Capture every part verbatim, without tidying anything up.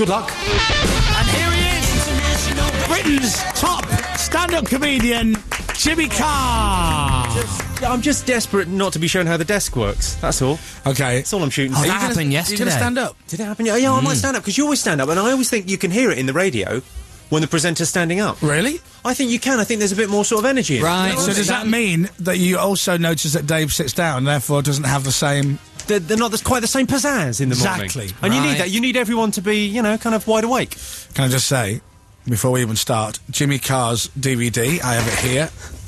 Good luck. And here he is, Britain's top stand-up comedian, Jimmy Carr. Just, I'm just desperate not to be shown how the desk works. That's all. Okay. That's all I'm shooting Oh, for. that Are you gonna- happened Are yesterday. you going to stand up? Did it happen? Yeah, yeah I might stand up, because you always stand up, and I always think you can hear it in the radio when the presenter's standing up. Really? I think you can. I think there's a bit more sort of energy in it. Right. So does that mean that you also notice that Dave sits down, therefore doesn't have the same... They're, they're not there's quite the same pizzazz in the morning. Exactly. And you Right. need that. You need everyone to be, you know, kind of wide awake. Can I just say, before we even start, Jimmy Carr's D V D, I have it here.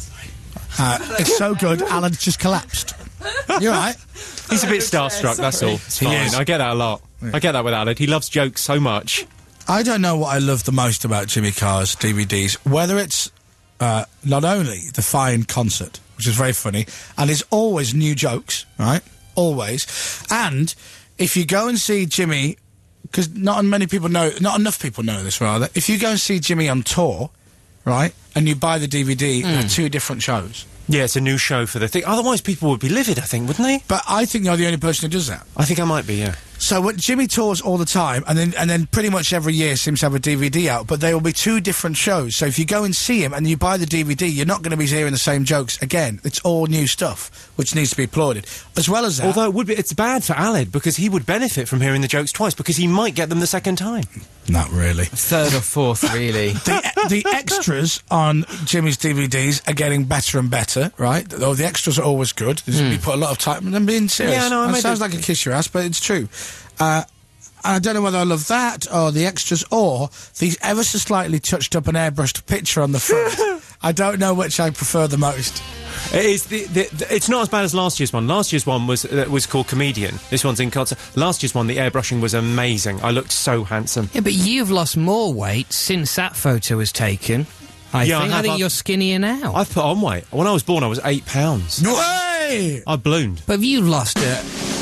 Uh, it's so good, Alan just collapsed. You're right. He's a bit starstruck, that's all. It's He fine. is. I get that a lot. I get that with Aled. He loves jokes so much. I don't know what I love the most about Jimmy Carr's D V Ds, whether it's uh, not only the fine concert, which is very funny, and it's always new jokes, right? Always. And if you go and see Jimmy, because not many people know, not enough people know this, rather, if you go and see Jimmy on tour, right, and you buy the D V D, they're two different shows. Yeah, it's a new show for the thing. Otherwise, people would be livid, I think, wouldn't they? But I think you're the only person who does that. I think I might be, yeah. So when Jimmy tours all the time, and then and then pretty much every year seems to have a D V D out, but they will be two different shows. So if you go and see him and you buy the D V D, you're not going to be hearing the same jokes again. It's all new stuff, which needs to be applauded. As well as that... Although it would be, it's bad for Aled, because he would benefit from hearing the jokes twice, because he might get them the second time. Not really. Third or fourth, really. the, the extras on Jimmy's D V Ds are getting better and better, right? Though the extras are always good. There's we put a lot of time... I'm being serious. Yeah, no, I That made sounds it- like a kiss your ass, but it's true. Uh... I don't know whether I love that, or the extras, or the ever so slightly touched up and airbrushed picture on the front. I don't know which I prefer the most. It is the, the, the, it's not as bad as last year's one. Last year's one was uh, was called Comedian. This one's in concert. Last year's one, the airbrushing was amazing. I looked so handsome. Yeah, but you've lost more weight since that photo was taken. I Yeah, I think. I, have. think I've- you're skinnier now. I've put on weight. When I was born, I was eight pounds. Way! I ballooned. But you've lost uh,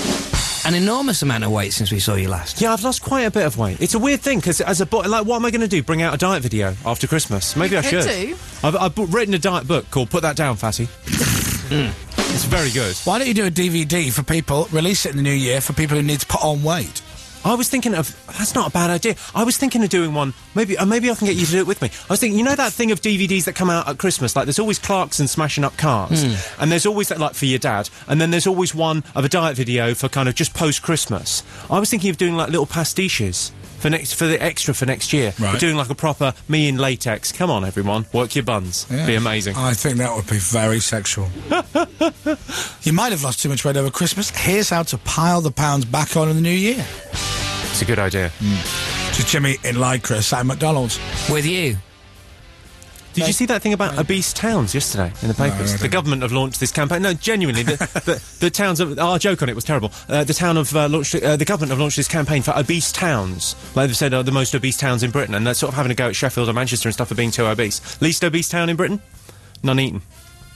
an enormous amount of weight since we saw you last. Yeah, I've lost quite a bit of weight. It's a weird thing, because as a boy, like, what am I going to do? Bring out a diet video after Christmas? Maybe I could should. do. I've, I've bu- written a diet book called Put That Down, Fatty. mm. It's very good. Why don't you do a D V D for people, release it in the new year for people who need to put on weight? I was thinking of... That's not a bad idea. I was thinking of doing one... Maybe uh, maybe I can get you to do it with me. I was thinking, you know that thing of D V Ds that come out at Christmas? Like, there's always Clarkson smashing up cars. And there's always that, like, for your dad. And then there's always one of a diet video for kind of just post-Christmas. I was thinking of doing, like, little pastiches for next for the extra for next year. Right. Doing, like, a proper me in latex. Come on, everyone. Work your buns. Yeah. Be amazing. I think that would be very sexual. You might have lost too much weight over Christmas. Here's how to pile the pounds back on in the new year. It's a good idea. To Jimmy in Lycra, sat at McDonald's. With you. Did you see that thing about obese towns yesterday in the papers? I the didn't. government have launched this campaign. No, genuinely, the, the, the towns of... Our joke on it was terrible. Uh, the town of... Uh, launched, uh, the government have launched this campaign for obese towns. Like they've said, are the most obese towns in Britain, and they're sort of having a go at Sheffield and Manchester and stuff for being too obese. Least obese town in Britain? Nuneaton.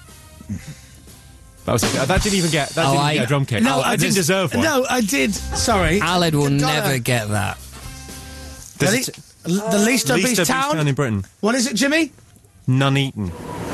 That was it. Uh, that didn't even get... That Oh, didn't I- get a drum kick. No, I, I didn't just- deserve one. No, I did. Sorry. Aled will Gotta- never get that. The, There's le- a t- the least obese least obese town? town in Britain. What is it, Jimmy? Nuneaton.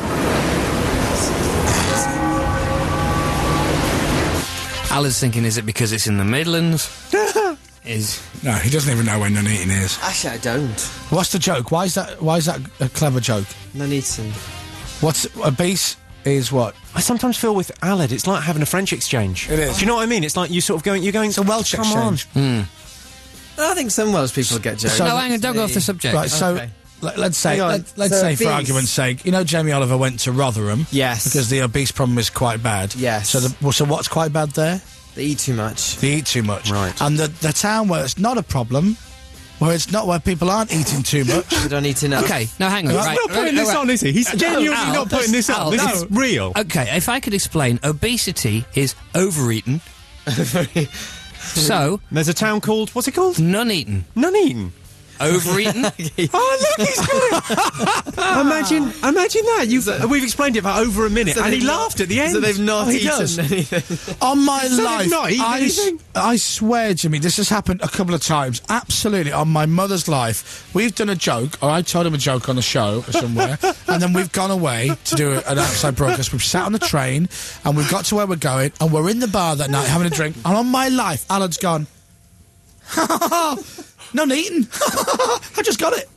Aled's thinking, is it because it's in the Midlands? is No, he doesn't even know where Nuneaton is. Actually, I don't. What's the joke? Why is that? Why is that a clever joke? Nuneaton. What's obese is what? I sometimes feel with Aled, it's like having a French exchange. It is. Do you know what I mean? It's like you sort of going... You're going... It's a Welsh Come on. exchange. I think some Welsh people get jokes. So- no, hang on, don't go off the subject. Right, so Okay. let, let's say, Hang on, let, let's so say for obese. argument's sake, you know, Jamie Oliver went to Rotherham. Yes. Because the obese problem is quite bad. Yes. So, the, well, so what's quite bad there? They eat too much. They eat too much. Right. And the the town where it's not a problem, where it's not where people aren't eating too much. They don't eat enough. Okay, now hang on. He's right, He's not putting right, this right. on, is he? He's genuinely Al, not putting this Al, on. This no. is real. Okay, if I could explain, obesity is overeaten. So, There's a town called... What's it called? none-eaten. Nuneaton. Overeaten? Oh, look, he's got it! imagine, imagine that. You've, we've explained it for over a minute, So and he they've not- laughed at the end. So they've not Oh, he eaten does. anything. On my So they've life, not eaten I, s- anything? I swear, Jimmy, this has happened a couple of times. Absolutely, on my mother's life. We've done a joke, or I told him a joke on the show somewhere, and then we've gone away to do an outside broadcast. We've sat on the train, and we've got to where we're going, and we're in the bar that night having a drink, and on my life, Alan's gone, none eaten. I just got it.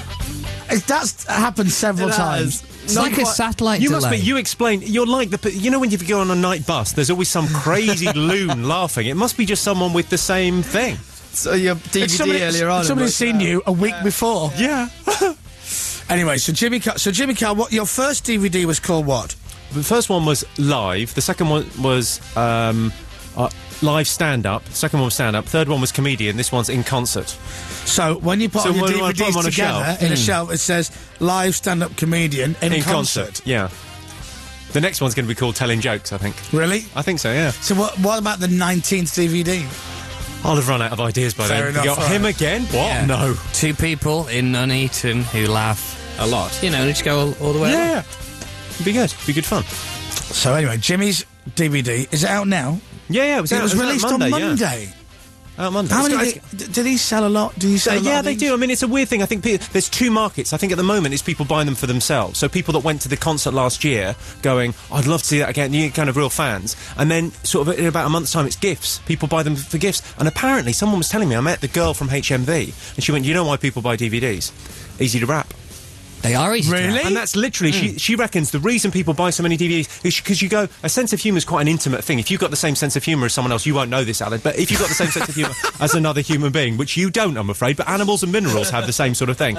It- That's happened several It times. has. It's Not like a quite- satellite You delay. must be. You explain. You're like the. p- You know when you go on a night bus, there's always some crazy loon laughing. It must be just someone with the same thing. So your D V D It's somebody, earlier on. somebody's and seen you a week before. Yeah. Anyway, so Jimmy Carr, so Jimmy Carr, what your first D V D was called what? The first one was live. The second one was um, uh, live stand-up. The second one was stand-up. Third one was comedian. This one's in concert. So when you put So all your when I put them D V Ds on a together shelf- in a Mm. shelf, it says live stand-up comedian in, In concert. concert. Yeah. The next one's going to be called Telling Jokes, I think. Really? I think so, yeah. So what? What about the nineteenth D V D? I'll have run out of ideas by Fair then. enough, You got all him right. again? What? Yeah. No. Two people in Nuneaton who laugh a lot. You know, just go all, all the way. Yeah, along. yeah. It'd be good. It'd be good fun. So anyway, Jimmy's D V D is it out now? Yeah, yeah. It was, It out- was out released Monday, on yeah. Monday. Out Monday. How It's many? got- Do, do these sell a lot? Do you sell? Uh, a lot yeah, of they these? do. I mean, it's a weird thing. I think pe- there's two markets. I think at the moment it's people buying them for themselves. So people that went to the concert last year going, I'd love to see that again, you kind of real fans. And then sort of in about a month's time, it's gifts. People buy them for gifts. And apparently someone was telling me, I met the girl from H M V, and she went, you know why people buy D V Ds? Easy to wrap. They are easy. to Really? wrap. And that's literally, she, she reckons the reason people buy so many D V Ds is because you go, a sense of humour is quite an intimate thing. If you've got the same sense of humour as someone else, you won't know this, Alan, but if you've got the same sense of humour as another human being, which you don't, I'm afraid, but animals and minerals have the same sort of thing.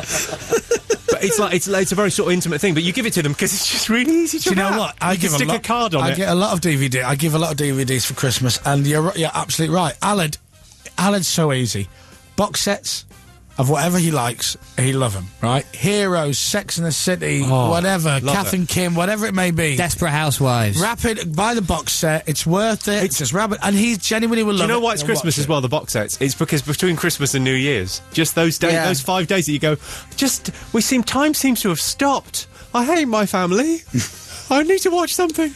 But it's like, it's, it's a very sort of intimate thing, but you give it to them because it's just really easy to Do you know wrap. what? I you give can stick a, a, lot, card on I it. get a lot of D V D. I give a lot of D V Ds for Christmas, and you're you're absolutely right. Aled, Aled's so easy. Box sets of whatever he likes, he love them. Right? Heroes, Sex and the City, Oh, whatever, love Kath it. and Kim, whatever it may be. Desperate Housewives. Wrap it, buy the box set. It's worth it. It's just wrap it, and he genuinely will Do love you it. know why it's He'll Christmas watch as it. well, the box sets? It's because between Christmas and New Year's, just those days, Yeah. those five days that you go, just, we seem, time seems to have stopped. I hate my family. I need to watch something.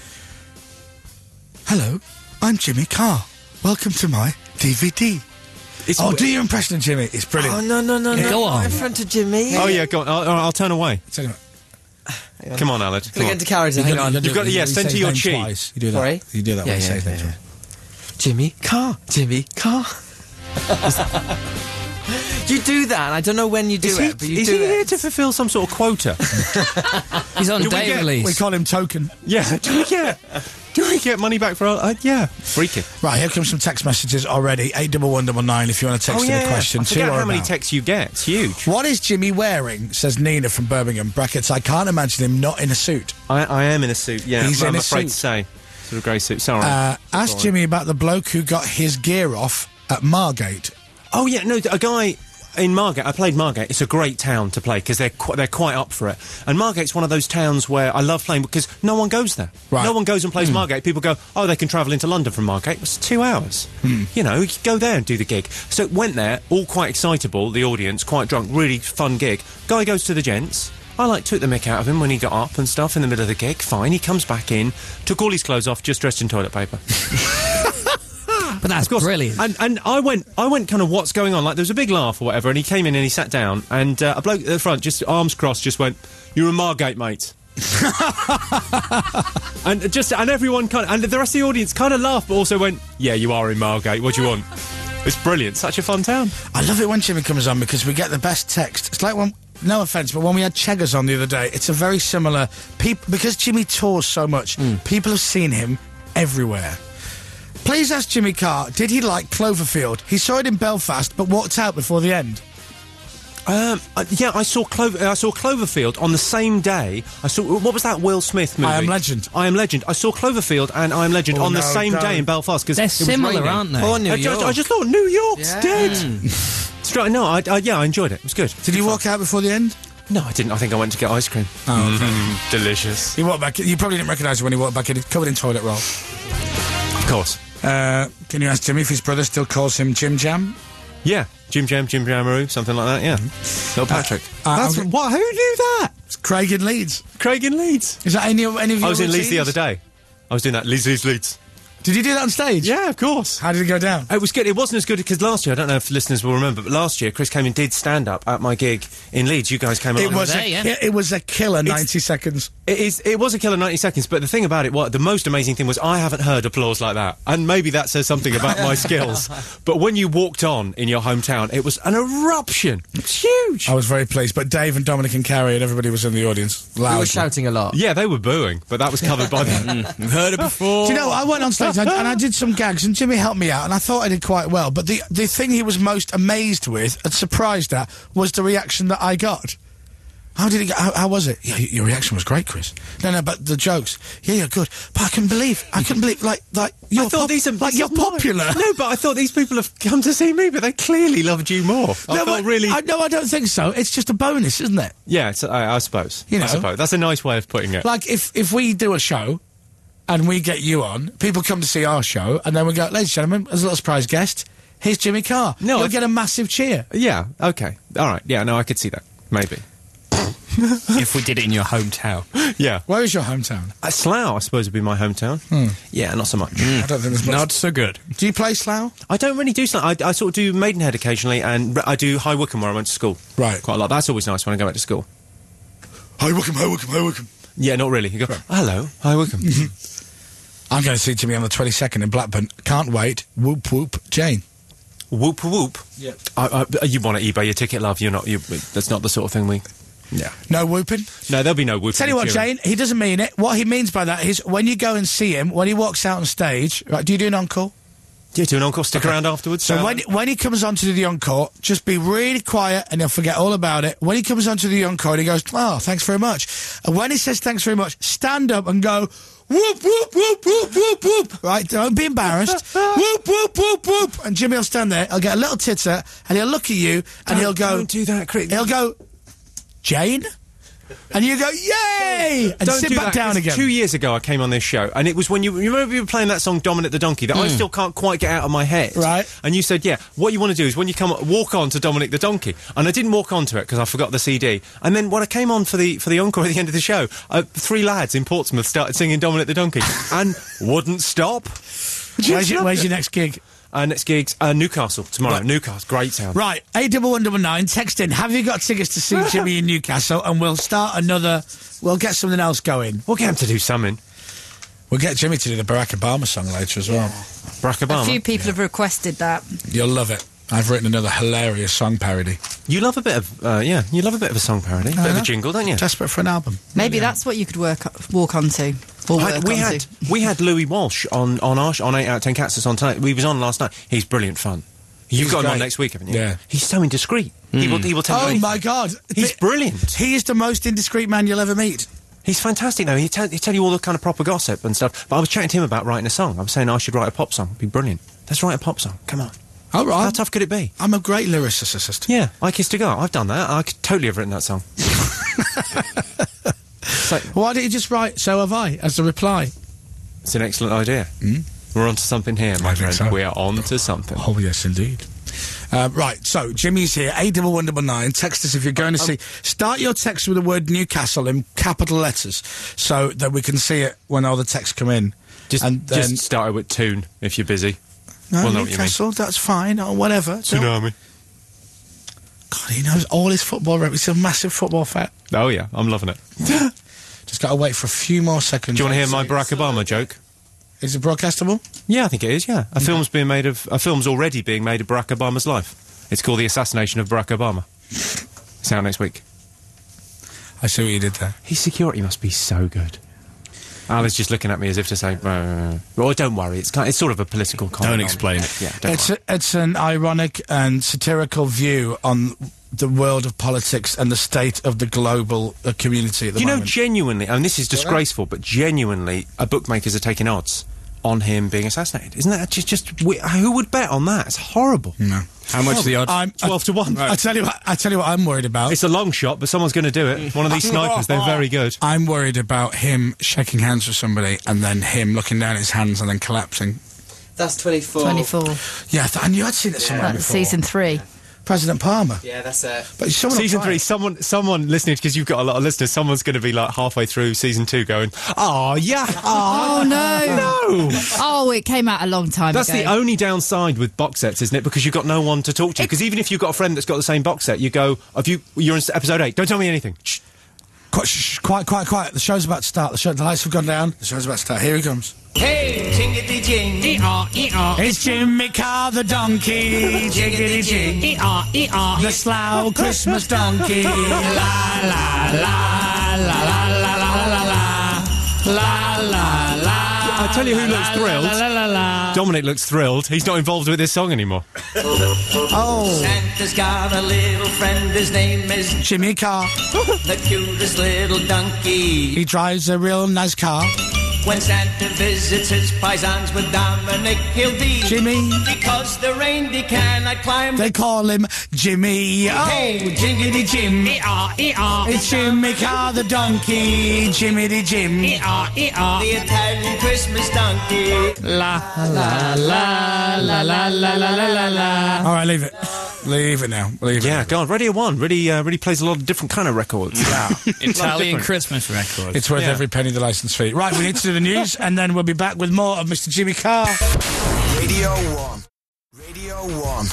Hello, I'm Jimmy Carr. Welcome to my D V D. It's Oh, do your impression of Jimmy. It's brilliant. Oh, no, no, no, Yeah, no. go not on. in front of Jimmy. Oh, yeah, go on. I'll, I'll turn away. Tell you what, Come on, Aled. Gonna Come get on. into character. you Hang gotta- on. you gotta You've do got it. to- yeah, You send say to your his name chi. twice. You do that. Sorry? You do that Yeah, when you yeah, say his name yeah, twice. Jimmy Carr. Jimmy Carr. You do that, and I don't know when you do Is he, it, but you is do he it. here to fulfil some sort of quota? He's on Do we day get- release. We call him Token. Yeah. Do we get? Do we get money back for our? Uh, yeah. Freaky. Right, here comes some text messages already. Eight double one double nine. If you want to text Oh in yeah. a question, I two forget or how many about. texts you get. It's huge. What is Jimmy wearing? Says Nina from Birmingham. Brackets. I can't imagine him not in a suit. I, I am in a suit. Yeah. He's I'm in a afraid suit. to say. Sort of grey suit. Sorry. Uh, ask Sorry. Jimmy about the bloke who got his gear off at Margate. Oh yeah, no, a guy in Margate. I played Margate. It's a great town to play because they're qu- they're quite up for it. And Margate's one of those towns where I love playing because no one goes there. Right. No one goes and plays Margate. People go, oh, they can travel into London from Margate. It's two hours. You know, you can go there and do the gig. So went there, all quite excitable. The audience, quite drunk, really fun gig. Guy goes to the gents. I like took the mick out of him when he got up and stuff in the middle of the gig. Fine, he comes back in, took all his clothes off, just dressed in toilet paper. But that's brilliant. And and I went I went kind of what's going on? Like there was a big laugh or whatever, and he came in and he sat down, and uh, a bloke at the front, just arms crossed, just went, "You're a Margate, mate." and just and everyone kind of, and the rest of the audience kind of laughed, but also went, "Yeah, you are in Margate. What do you want?" It's brilliant. Such a fun town. I love it when Jimmy comes on because we get the best text. It's like when, no offence, but when we had Cheggers on the other day, it's a very similar. Peop, because Jimmy tours so much, people have seen him everywhere. Please ask Jimmy Carr, did he like Cloverfield? He saw it in Belfast, but walked out before the end. Um, uh, yeah, I saw Clover. I saw Cloverfield on the same day. I saw what was that Will Smith movie? I Am Legend. I Am Legend. I saw Cloverfield and I Am Legend Oh, on the no, same don't. day in Belfast because They're similar, raining. aren't they? Oh, New I, just, York. I just thought New York's Yeah. dead. Straight, no, I, I, yeah, I enjoyed it. It was good. Did you walk out before the end? No, I didn't. I think I went to get ice cream. Oh, Mm, delicious. He walked back. You probably didn't recognise him when he walked back in. He's covered in toilet roll. Of course. Uh, can you ask Jimmy if his brother still calls him Jim Jam? Yeah, Jim Jam, Jim Jammeroo, something like that. Yeah, Little Patrick. uh, That's I'm- what. Who knew that? It's Craig in Leeds. Craig in Leeds. Is that any of any of you? I was in Leeds the other day. I was doing that. Leeds, Leeds, Leeds. Did you do that on stage? Yeah, of course. How did it go down? It was good. It wasn't as good because last year, I don't know if listeners will remember, but last year Chris came and did stand-up at my gig in Leeds. You guys came It along. was, there, a, yeah. it, it was a killer ninety seconds. It is. It was a killer ninety seconds, but the thing about it, what the most amazing thing was, I haven't heard applause like that, and maybe that says something about my skills. But when you walked on in your hometown, it was an eruption. It was huge. I was very pleased, but Dave and Dominic and Carrie and everybody was in the audience. We Loud. were shouting a lot. Yeah, they were booing, but that was covered by them. We've heard it before. Do you know, I went on stage and, and I did some gags, and Jimmy helped me out, and I thought I did quite well. But the the thing he was most amazed with and surprised at was the reaction that I got. How did it go? How, how was it? Yeah, y- your reaction was great, Chris. No, no, but the jokes. Yeah, you're good. But I couldn't believe, I couldn't believe, like, like you're I thought pop- these are like this you're is mine. popular. No, but I thought these people have come to see me, but they clearly loved you more. I No, felt but really. I, no, I don't think so. It's just a bonus, isn't it? Yeah, it's, I, I suppose. You know. I suppose that's a nice way of putting it. Like if if we do a show and we get you on, people come to see our show, and then we go, ladies and gentlemen, as a little surprise guest, here's Jimmy Carr. No, you'll I- get a massive cheer. Yeah. Okay. All right. Yeah. No, I could see that. Maybe. If we did it in your hometown. Yeah. Where is your hometown? Uh, Slough, I suppose, would be my hometown. Yeah, not so much. I don't think there's much. Not so good. Do you play Slough? I don't really do Slough. I, I sort of do Maidenhead occasionally, and I do High Wycombe where I went to school. Right. Quite a lot. That's always nice when I go back to school. Hi, Wickham, hi, Wickham, hi, Wickham. Yeah, not really. You go, hello, High Wycombe. I'm going to see Jimmy on the twenty-second in Blackburn. Can't wait. Whoop, whoop, Jane. Whoop whoop. Yeah. I, I, you want to eBay your ticket, love? You're not. You, that's not the sort of thing we. Yeah. No whooping? No, there'll be no whooping. Tell you what, and cheering. Jane, he doesn't mean it. What he means by that is when you go and see him, when he walks out on stage, right, do you do an encore? Yeah, do an encore. Stick around afterwards. So uh, when when he comes on to do the encore, just be really quiet and he'll forget all about it. When he comes on to the encore, he goes, oh, thanks very much. And when he says thanks very much, stand up and go, whoop, whoop, whoop, whoop, whoop, whoop. Right, don't be embarrassed. Whoop, whoop, whoop, whoop. And Jimmy will stand there, he'll get a little titter, and he'll look at you, and Don't- he'll go, don't do that, Chris. he'll go, Jane? And you go, yay! And Don't sit do back that, down 'cause again. Two years ago, I came on this show, and it was when you, you remember you were playing that song "Dominic the Donkey" that I still can't quite get out of my head. Right. And you said, "Yeah, what you want to do is when you come walk on to Dominic the Donkey," and I didn't walk onto it because I forgot the C D. And then when I came on for the for the encore at the end of the show, uh, three lads in Portsmouth started singing "Dominic the Donkey" and wouldn't stop. Where's your, where's your next gig? Uh, next gig's uh, Newcastle tomorrow. Right. Newcastle, great sound. Right, eight double one double nine. Text in. Have you got tickets to see Jimmy in Newcastle? And we'll start another. We'll get something else going. We'll get him to do something. We'll get Jimmy to do the Barack Obama song later as well. Barack Obama. A few people have requested that. You'll love it. I've written another hilarious song parody. You love a bit of uh, yeah. You love a bit of a song parody, a bit of know. a jingle, don't you? Desperate for an album. Maybe that's what you could work walk onto. Or I- work we onto. had we had Louis Walsh on on our sh- on eight out of ten cats that's on tonight. We was on last night. He's brilliant fun. You've He's got him on great. next week, haven't you? Yeah. He's so indiscreet. He will he will tell you Oh anything. my God. He's Th- brilliant. He is the most indiscreet man you'll ever meet. He's fantastic though. He tell he tell you all the kind of proper gossip and stuff. But I was chatting to him about writing a song. I was saying I should write a pop song. It'd be brilliant. Let's write a pop song. Come on. All right. How tough could it be? I'm a great lyricist. Yeah, I Kissed a Girl. I've done that. I could totally have written that song. So, Why don't you just write "So Have I" as the reply? it's an excellent idea. We're on to something here, my I think friend. so. We are on to something. Oh yes, indeed. Uh, right, so Jimmy's here. Eight double one double nine. Text us if you're going to see. Start your text with the word Newcastle in capital letters, so that we can see it when all the texts come in. Just, and then just start it with tune if you're busy. no, well, know what you mean. Newcastle. That's fine or whatever. Don't- Tsunami. God, he knows all his football. Rep. He's a massive football fan. Oh yeah, I'm loving it. Just got to wait for a few more seconds. Do you want to hear my Barack Obama joke? Is it broadcastable? Yeah, I think it is. Yeah, a film's being made of a film's already being made of Barack Obama's life. It's called The Assassination of Barack Obama. It's out next week. I see what you did there. His security must be so good. Ali's just looking at me as if to say, uh, "Well, don't worry. It's kind it's sort of a political comment." Don't on- explain it. Yeah, don't It's worry. a, it's an ironic and satirical view on the world of politics and the state of the global uh, community at the You know, moment. genuinely, and this is disgraceful, but genuinely, uh, bookmakers are taking odds on him being assassinated. Isn't that just just we- who would bet on that? It's horrible. no. How much are the odds? I'm Twelve to one. I tell you what. I tell you what. I'm worried about. It's a long shot, but someone's going to do it. One of these snipers, they're very good. I'm worried about him shaking hands with somebody and then him looking down at his hands and then collapsing. That's twenty-four. twenty-four. Yeah, I, th- I knew I'd seen it somewhere That's before. season three. President Palmer. Yeah, that's it. But someone will Season try three, it. someone, someone listening, because you've got a lot of listeners, someone's going to be like halfway through season two going, oh, yeah, oh, Oh, no. no. Oh, it came out a long time That's ago. the only downside with box sets, isn't it? Because you've got no one to talk to. Because even if you've got a friend that's got the same box set, you go, have you, you're in episode eight, don't tell me anything. Shh. Quiet, shh, quiet, quiet, quiet. The show's about to start. The, show, the lights have gone down. The show's about to start. Here he comes. Hey, jingity jing, ee-aw, ee-aw, It's Jimmy Carr the donkey. jiggity jing, ee-aw, ee-aw, The Slough Christmas donkey. La, la, la, la, la, la, la, la, la. La, la, la. I tell you who looks thrilled. La, la, la, la. Dominic looks thrilled. He's not involved with this song anymore. Oh, Santa's got a little friend, his name is Jimmy Carr. the cutest little donkey. He drives a real nice car. When Santa visits his paisans with Dominic, he'll be Jimmy. because the reindeer cannot climb. They call him Jimmy. Oh, Hey, jiggity Jim. ee-aw, ee-aw, It's Jimmy Carr the donkey. Jimmy Jim. ee-aw, ee-aw, the Italian Christmas donkey. La la la la la la la la la la. All right, leave it. Leave it now. Leave it. Yeah, God, Radio one really, uh, really plays a lot of different kind of records. Yeah. Italian different. Christmas record. It's worth Yeah. every penny the licence fee. Right, we need to do the news, and then we'll be back with more of Mister Jimmy Carr. Radio one. Radio one.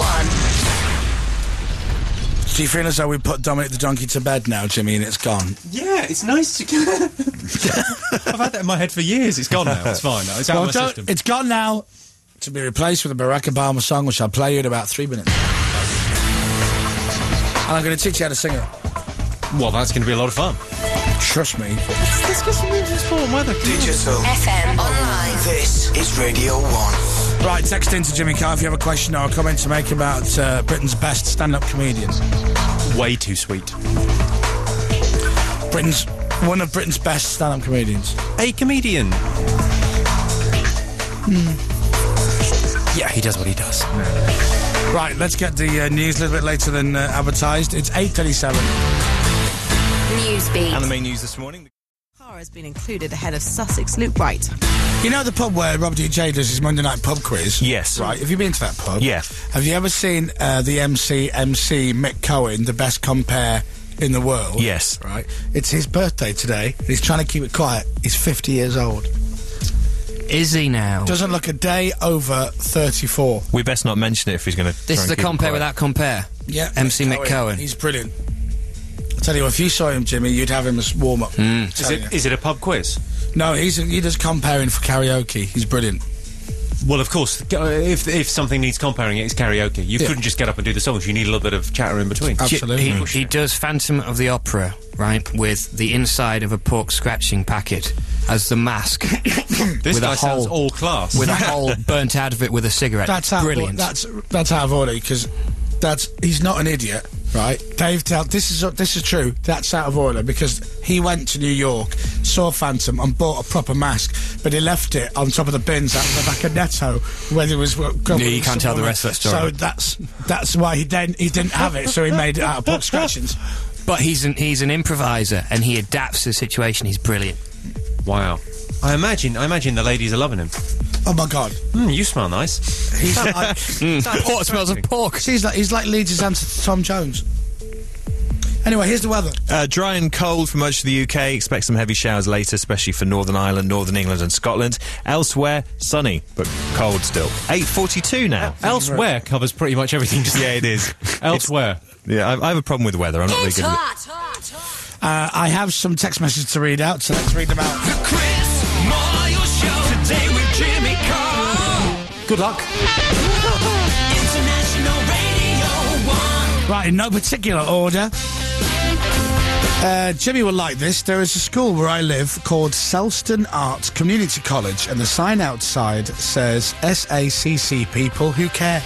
Do you feel as though we put Dominic the donkey to bed now, Jimmy, and it's gone? Yeah, it's nice to get... I've had that in my head for years. It's gone now. It's fine now. It's out Well, of my don't- system. it's gone now to be replaced with a Barack Obama song, which I'll play you in about three minutes. And I'm going to teach you how to sing it. Well, that's going to be a lot of fun. Trust me. Let's get some music sport weather. Digital. F M online. This is Radio one. Right, text in to Jimmy Carr if you have a question or a comment to make about uh, Britain's best stand-up comedians. Way too sweet. Britain's one of Britain's best stand-up comedians. A comedian. Yeah, he does what he does. Right, let's get the uh, news a little bit later than uh, advertised. It's eight thirty-seven. Newsbeat. And the main news this morning. Car has been included ahead of Sussex Luke Wright. You know the pub where Rob D J does his Monday night pub quiz? Yes. Right, have you been to that pub? Yeah. Have you ever seen uh, the M C M C Mick Cohen, the best compare in the world? Yes. Right. It's his birthday today, and he's trying to keep it quiet. He's fifty years old. Is he now? Doesn't look a day over thirty-four. We best not mention it if he's going to. This is the compare without compare. Yeah. M C Mick Cohen. He's brilliant. I tell you what, if you saw him, Jimmy, you'd have him as warm-up. Mm. Is it, is it a pub quiz? No, he's he does comparing for karaoke. He's brilliant. Well, of course, if if something needs comparing, it's karaoke. You Yeah. couldn't just get up and do the songs. You need a little bit of chatter in between. Absolutely. He, he does Phantom of the Opera, right, with the inside of a pork scratching packet as the mask, This with guy a sounds hole- all class. with a hole burnt out of it with a cigarette. That's out brilliant. That's that's out of order because that's he's not an idiot, right? Dave, tell this is this is true. That's out of order because he went to New York, saw Phantom, and bought a proper mask, but he left it on top of the bins out the back of Netto where there was. Yeah, you can't tell the rest of that story. So that's that's why he then he didn't have it, so he made it out of pork scratchings. But he's an he's an improviser and he adapts to the situation. He's brilliant. Wow. I imagine, I imagine the ladies are loving him. Oh my God, Mm, you smell nice. he's like Pork smells of pork. he's like he's like Leeds' answer to Tom Jones. Anyway, here's the weather. Uh, dry and cold for much of the U K. Expect some heavy showers later, especially for Northern Ireland, Northern England and Scotland. Elsewhere, sunny, but cold still. eight forty-two now. Elsewhere covers pretty much everything. Just Yeah, it is. Elsewhere. Yeah, I, I have a problem with weather. I'm not really It's good at it. hot, hot, hot. Uh, I have some text messages to read out, so let's read them out. The Chris Moyle Show today with Jimmy Carr. Good luck. International Radio one. Right, in no particular order. Uh, Jimmy will like this. There is a school where I live called Selston Arts Community College, and the sign outside says S A C C people who care.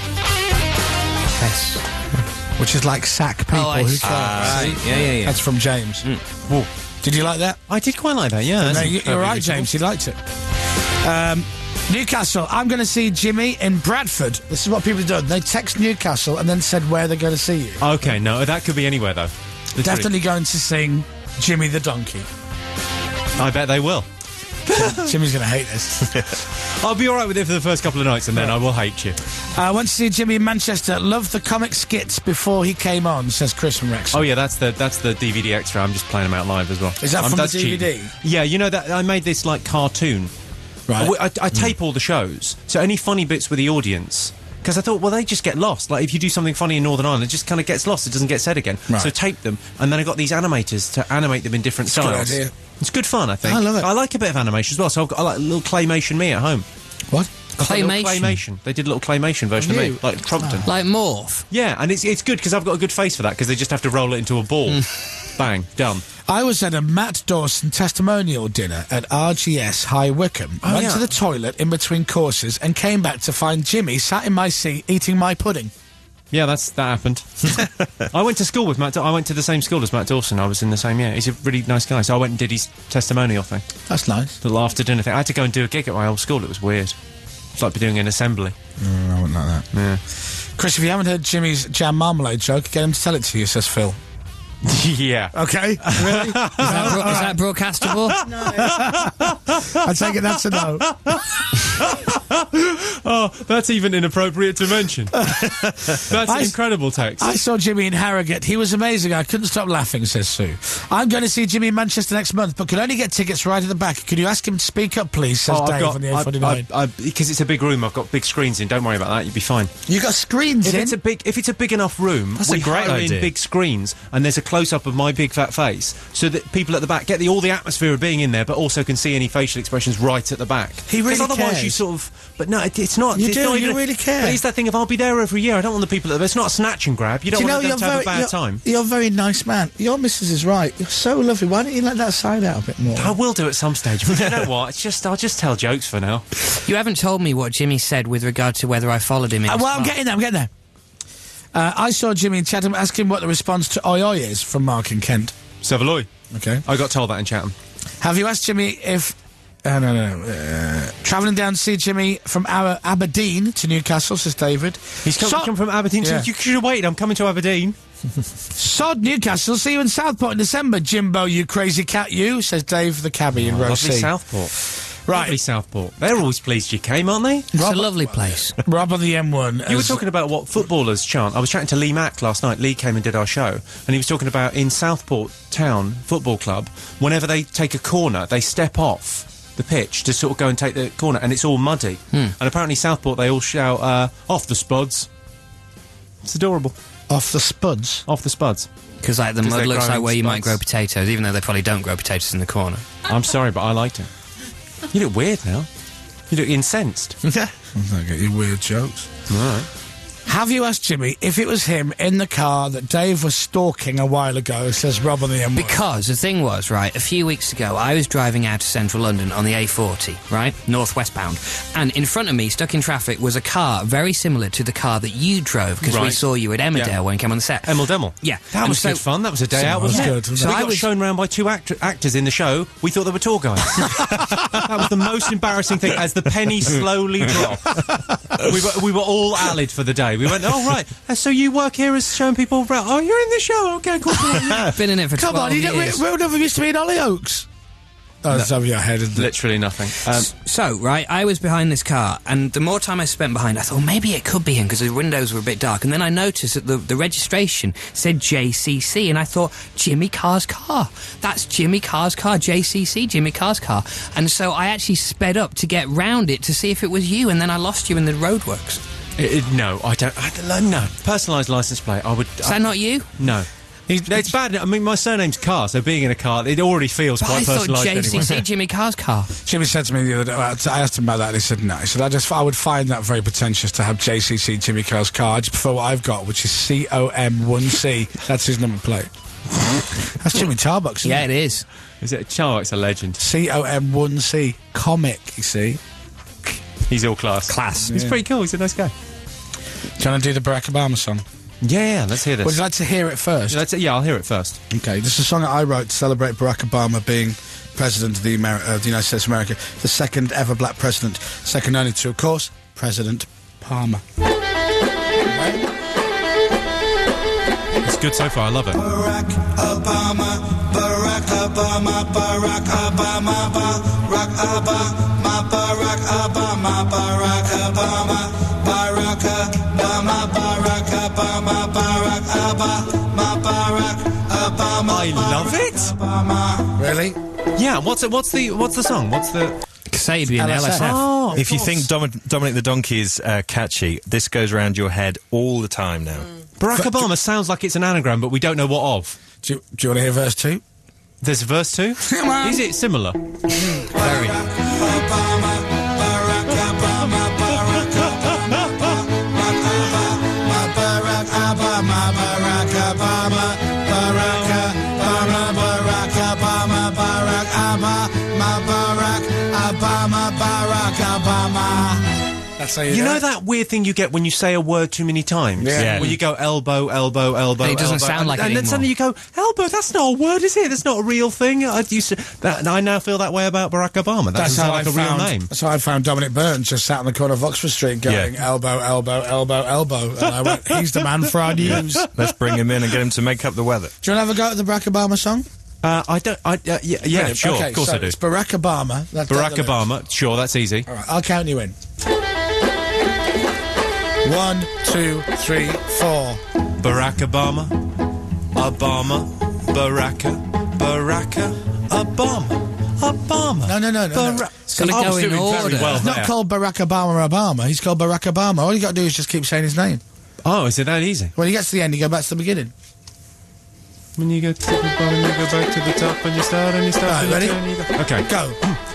Yes. Which is like sack people Oh, I who see. care. Right. Yeah, yeah, yeah. That's from James. Whoa. Did you like that? I did quite like that, yeah. No, that's you, you're perfectly right, reasonable. James. He liked it. Um, Newcastle. I'm going to see Jimmy in Bradford. This is what people have done. They text Newcastle and then said where they're going to see you. Okay, no, that could be anywhere, though. Literally. Definitely going to sing Jimmy the Donkey. I bet they will. Jimmy's going to hate this. I'll be all right with it for the first couple of nights, and then I will hate you. I went to see Jimmy in Manchester. Loved the comic skits before he came on, says Chris from Wrexham. Oh yeah, that's the that's the D V D extra. I'm just playing them out live as well. Is that um, from the that's D V D? cheating. Yeah, you know that I made this like cartoon. Right. I, I, I tape all the shows, so any funny bits with the audience. Because I thought, well, they just get lost. Like, if you do something funny in Northern Ireland, it just kind of gets lost. It doesn't get said again. Right. So tape them, and then I got these animators to animate them in different It's a good styles. idea. It's good fun, I think. I love it. I like a bit of animation as well, so I've got I like a little claymation me at home. What? I've got a little Claymation? claymation. They did a little claymation version Have of you? me, like Trumpton. Like Morph. Yeah, and it's it's good because I've got a good face for that because they just have to roll it into a ball. Bang, done. I was at a Matt Dawson testimonial dinner at R G S High Wycombe. Oh, went yeah. to the toilet in between courses and came back to find Jimmy sat in my seat eating my pudding. Yeah, that's that happened. I went to school with Matt. I went to the same school as Matt Dawson. I was in the same year. He's a really nice guy. So I went and did his testimonial thing, That's nice. the after dinner thing. I had to go and do a gig at my old school. It was weird. It's like doing an assembly. Mm, I wouldn't like that. Yeah. Chris, if you haven't heard Jimmy's jam marmalade joke, get him to tell it to you, says Phil. yeah. Okay? Really? Is that, bro- is that broadcastable? I take it that's a no. Oh, that's even inappropriate to mention. That's I- incredible text. I saw Jimmy in Harrogate. He was amazing. I couldn't stop laughing, says Sue. I'm going to see Jimmy in Manchester next month, but can only get tickets right at the back. Could you ask him to speak up, please, says Oh, Dave I've got, on the A forty-nine. because it's a big room. I've got big screens in. Don't worry about that. You'll be fine. You got screens If in? it's a big, if it's a big enough room, That's a we great hire idea. in big screens, and there's a close up of my big fat face, so that people at the back get the all the atmosphere of being in there, but also can see any facial expressions right at the back. He really 'Cause otherwise cares. you sort of, but no, it, it's not. You it's do, not you even, really care. But it's that thing of I'll be there every year. I don't want the people at the. It's not a snatch and grab. You don't Do you want know, them you're to have very, a bad you're, time. You're a very nice man. Your missus is right. You're so lovely. Why don't you let that side out a bit more? I will do at some stage. But you know what? It's just I'll just tell jokes for now. You haven't told me what Jimmy said with regard to whether I followed him in Uh, his well, I'm car. getting there, I'm getting there. Uh, I saw Jimmy in Chatham ask him what the response to Oi Oi is from Mark in Kent. Savaloy. Okay. I got told that in Chatham. Have you asked Jimmy if... Uh, no, no, no. Uh, travelling down to see Jimmy from our Aberdeen to Newcastle, says David. He's come, So- come from Aberdeen. Yeah. So you should have waited. I'm coming to Aberdeen. Sod Newcastle, see you in Southport in December, Jimbo, you crazy cat, you, says Dave the cabbie in row Lovely C. Southport. Right. Lovely Southport. They're always pleased you came, aren't they? It's a lovely place. Rob on the M one. You were as- talking about what footballers chant. I was chatting to Lee Mack last night. Lee came and did our show, and he was talking about in Southport Town Football Club, whenever they take a corner, they step off the pitch to sort of go and take the corner, and it's all muddy. And apparently Southport, they all shout, uh, off the spuds. It's adorable. Off the spuds. Off the spuds. Because like the 'Cause mud they're looks like growing where you might spuds. grow potatoes, even though they probably don't grow potatoes in the corner. I'm sorry, but I liked it. You look weird now. You look incensed. I get your weird jokes. All right. Have you asked Jimmy if it was him in the car that Dave was stalking a while ago, says Rob on the M one? Because the thing was, right, a few weeks ago, I was driving out of central London on the A forty, right, northwest bound, and in front of me, stuck in traffic, was a car very similar to the car that you drove, because we Right. saw you at Emmerdale Yeah. when you came on the set. Emil Demel. Yeah. That And was so- good fun. That was a day out, was wasn't good, it? wasn't So it? we I got was- shown around by two act- actors in the show. We thought they were tour guides. That was the most embarrassing thing. As the penny slowly dropped, we were we were all allied for the day. We went, oh right, uh, so you work here as showing people around. Oh, you're in the show. Okay, cool. cool. Been in it for Come twelve on, you don't, years. we, we never used to be in Hollyoaks. Oh, it's over your head, isn't it? Literally nothing. Um, So, right, I was behind this car, and the more time I spent behind, I thought maybe it could be him because the windows were a bit dark. And then I noticed that the, the registration said J C C, and I thought, Jimmy Carr's car. That's Jimmy Carr's car, J C C, Jimmy Carr's car. And so I actually sped up to get round it to see if it was you, and then I lost you in the roadworks. it, it- no, I don't. I, no, personalised license plate. I would. Is that not you? No. It's bad. I mean, my surname's Carr, so being in a car, it already feels But quite I thought personalised J C C, anyway. Jimmy Carr's car. Jimmy said to me the other day, I asked him about that, and he said no. He said, I just, I would find that very pretentious to have J C C Jimmy Carr's car. I just prefer what I've got, which is C O M one C. That's his number plate. That's Jimmy Tarbuck, isn't Yeah, it? it is. Is it? Charlock's a legend. C O M one C. Comic, you see. He's all class. Class. He's pretty cool. He's a nice guy. Do you want to do the Barack Obama song? Yeah, yeah. Let's hear this. Would you like to hear it first? Let's, yeah, I'll hear it first. Okay, this is a song that I wrote to celebrate Barack Obama being president of the, Ameri- uh, the United States of America, the second ever black president, second only to, of course, President Palmer. It's good so far. I love it. Barack Obama, Barack Obama, Barack Obama, Barack Obama, Barack Obama, Barack Obama, Barack Obama, Barack Obama, Barack Obama, Barack Obama. I love it. Obama. Really? Yeah. What's it? What's the? What's the song? What's the? Kasabian L S F. L S F. Oh, If you think Domin- Dominic the Donkey is uh, catchy, this goes around your head all the time now. Barack Obama sounds like it's an anagram, but we don't know what of. Do you, do you want to hear verse two? There's a verse too. Is it similar? Very. Obama, Barack Obama, Barack Obama, Barack Obama, Barack Obama, Barack Obama, Barack Obama, Barack Obama, Barack Obama, Barack Obama. That's how you, You do know it. that weird thing you get when you say a word too many times? Yeah. Yeah. Where you go elbow, elbow, elbow, And it doesn't elbow, sound and, like it and then anymore. suddenly you go, elbow, that's not a word, is it? That's not a real thing. I used to, that, I now feel that way about Barack Obama. That That's doesn't how sound like I a real found. name. That's how I found Dominic Burns just sat on the corner of Oxford Street going Yeah. elbow, elbow, elbow, elbow, and I went, he's the man for our news. Do Let's bring him in and get him to make up the weather. you want to have a go at the Barack Obama song? Uh, I don't, I, uh, yeah, yeah Brilliant. sure, Okay, of course so I do. It's Barack Obama. That's Barack the lyrics. Obama, sure, that's easy. All right, I'll count you in. One, two, three, four. Barack Obama, Obama, Baracka, Baracka, Obama, Obama. No, no, no, no. no. Bara- It's got to I go was in doing very order. well He's not there. called Barack Obama or Obama. He's called Barack Obama. All you got to do is just keep saying his name. Oh, is it that easy? When he gets to the end, you go back to the beginning. When you go to the bottom, you go back to the top, and you start and you start. Right, and you ready? turn, you go- Okay. Go.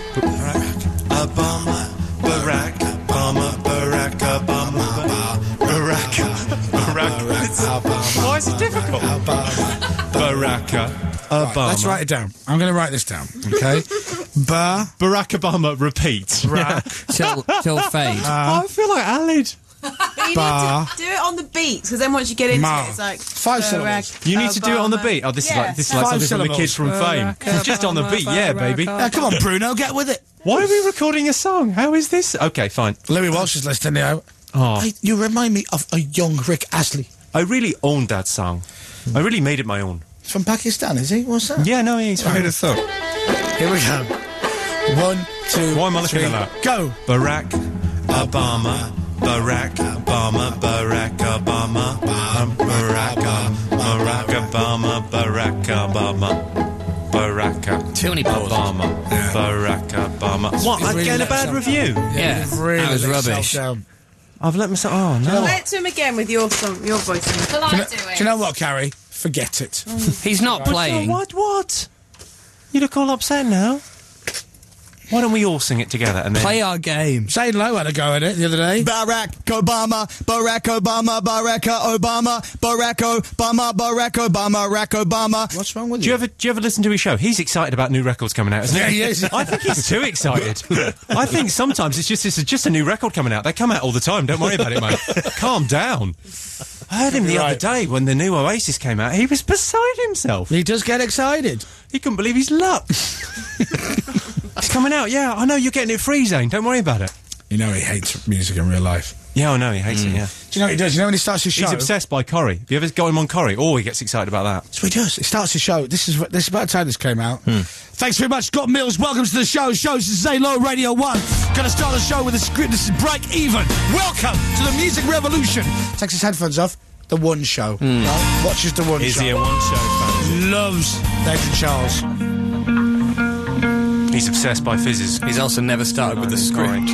Obama, Barack Obama, Barack Obama, Barack, Barack. Why is it difficult? Barack Obama. Right, let's write it down. I'm going to write this down, okay? Ba... Barack Obama, repeat. till, till fade. Oh, I feel like Alid. But you Bar. need to do it on the beat, because then once you get into Ma. it, it's like... Five syllables. Barack You need to do it on the Obama. beat. Oh, this is Yeah. like this is like Five something from the syllables. kids from Fame. Just on the beat, yeah, baby. Yeah, come on, Bruno, get with it. Why are we recording a song? How is this? Okay, fine. Louis Walsh is listening now. Oh, Hey, you remind me of a young Rick Astley. I really owned that song. I really made it my own. He's from Pakistan, is he? What's that? Yeah, no, he's Who'd fine. have thought? Here we go. One, two, Why am I looking three, at that? Go. Barack Obama, Barack Obama, Barack Obama, um, Barack Barack Obama, Barack Obama, Barack Too many balls. Obama, Barack Obama. What? He's I'm really getting a let bad himself- review. Yeah, Really that was let himself rubbish. down. I've let myself. Oh no. Play it to him again with your song, your voice. Shall I Do you, know, do do it? you know what, Carrie? Forget it. He's not playing. What? What? You look all upset now. Why don't we all sing it together and then Play our game. Shane Lowe had a go at it the other day. Barack Obama, Barack Obama, Barack Obama, Barack Obama, Barack Obama, Barack Obama. What's wrong with Do you you? ever do you ever listen to his show? He's excited about new records coming out, isn't Yeah, he? he is. I think he's too excited. I think sometimes it's just it's just a new record coming out. They come out all the time. Don't worry about it, mate. Calm down. I heard him the You're other right. day when the new Oasis came out. He was beside himself. He does get excited. He couldn't believe his luck. It's coming out. Yeah, I know you're getting it free, Zane. Don't worry about it. You know he hates music in real life. Yeah, I know he hates it. Yeah, Do you know what he does? You know when he starts his show? he's obsessed by Corrie. Have you ever got him on Corrie? Oh, he gets excited about that. That's what he does. He starts his show. This is this is about the time this came out. Thanks very much, Scott Mills. Welcome to the show. Shows this is Zane Lowe Radio One. Gonna start the show with a script. This is Break Even. Welcome to the music revolution. Takes his headphones off. The One Show. Right? Watches the One Is Show. he a one-show fan? Loves Nathan Charles. He's obsessed by fizzes. He's also never started with the script.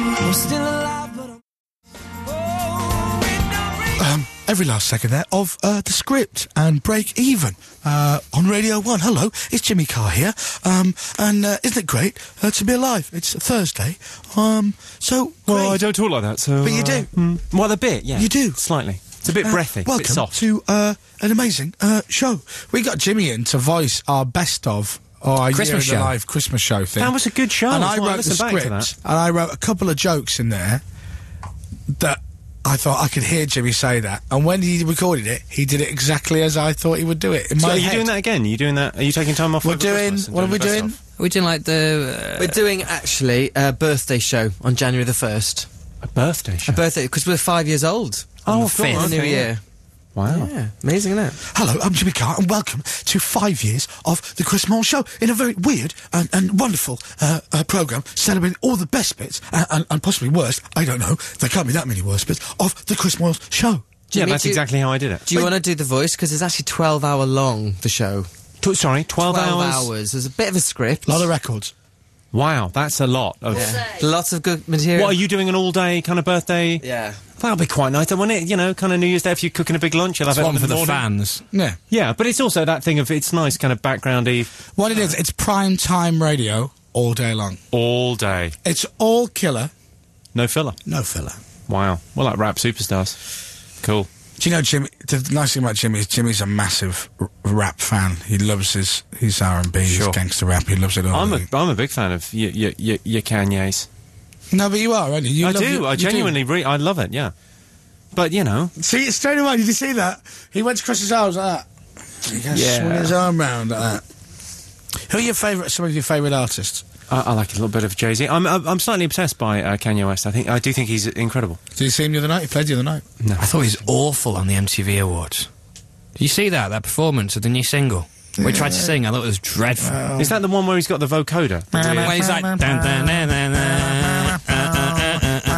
Um, every last second there of uh, the script and Break Even uh, on Radio One. Hello, it's Jimmy Carr here. Um, and uh, isn't it great uh, to be alive? It's a Thursday. Um, so Well, great. I don't talk like that, so... But you uh, do. mm, well, a bit, yeah. You do. Slightly. It's a bit Uh, breathy, a welcome bit soft. to uh, an amazing uh, show. We got Jimmy in to voice our best of or our Christmas year in the show. live Christmas show thing. That was a good show. And That's I why I wrote the listened back to script, and I wrote a couple of jokes in there that I thought I could hear Jimmy say that. And when he recorded it, he did it exactly as I thought he would do it in So my are you head. doing that again? Are you doing that? Are you taking time off? We're over doing. Christmas and What are we the best doing? of? We're doing like the. Uh, We're doing actually a birthday show on January the first. A birthday show. A birthday because we're five years old. Oh, on the fifth. New Okay, Year. Wow. Yeah, amazing, isn't it? Hello, I'm Jimmy Carr, and welcome to five years of the Chris Moore Show in a very weird and, and wonderful uh, uh, programme celebrating all the best bits and, and, and possibly worst, I don't know, there can't be that many worst bits, of the Chris Moore Show. Yeah, Jimmy, that's do you- exactly how I did it. Do you want to do the voice? Because it's actually twelve hour long, the show. T- sorry, twelve, hours? hours. There's a bit of a script. A lot of records. Wow, that's a lot of... Yeah. Lots of good material. What, are you doing an all-day kind of birthday? Yeah. That'll be quite nice, wouldn't it? You know, kind of New Year's Day, if you're cooking a big lunch, you'll have It's it one in for the morning. fans. Yeah. Yeah, but it's also that thing of, it's nice kind of backgroundy What it is, it's prime time radio all day long. all day. It's all killer, No filler. no filler. Wow. Well, like rap superstars. Cool. Do you know Jimmy? The nice thing about Jimmy is Jimmy's a massive r- rap fan. He loves his his R and B, Sure. his gangster rap. He loves it all. I'm a, I'm a big fan of y- y- y- your Kanye's. no, but you are, aren't you? you I love do. your- I you do. genuinely, re- I love it, yeah. But, you know, See, straight away, did you see that? He went to Chris's arms like that. He goes Yeah. swing his arm round like that. Who are your favourite? Some of your favourite artists? I, I like a little bit of Jay-Z. I'm, I'm I'm slightly obsessed by uh, Kanye West. I think I do think he's incredible. Did you see him the other night? He played the other night. No. I thought he was awful on the M T V Awards. Did you see that, that performance of the new single? Where he tried to sing, I thought it was dreadful. Is that the one where he's got the vocoder? The weird- Where he's like... dun, dun, dun, dun, dun, uh, uh, uh, uh,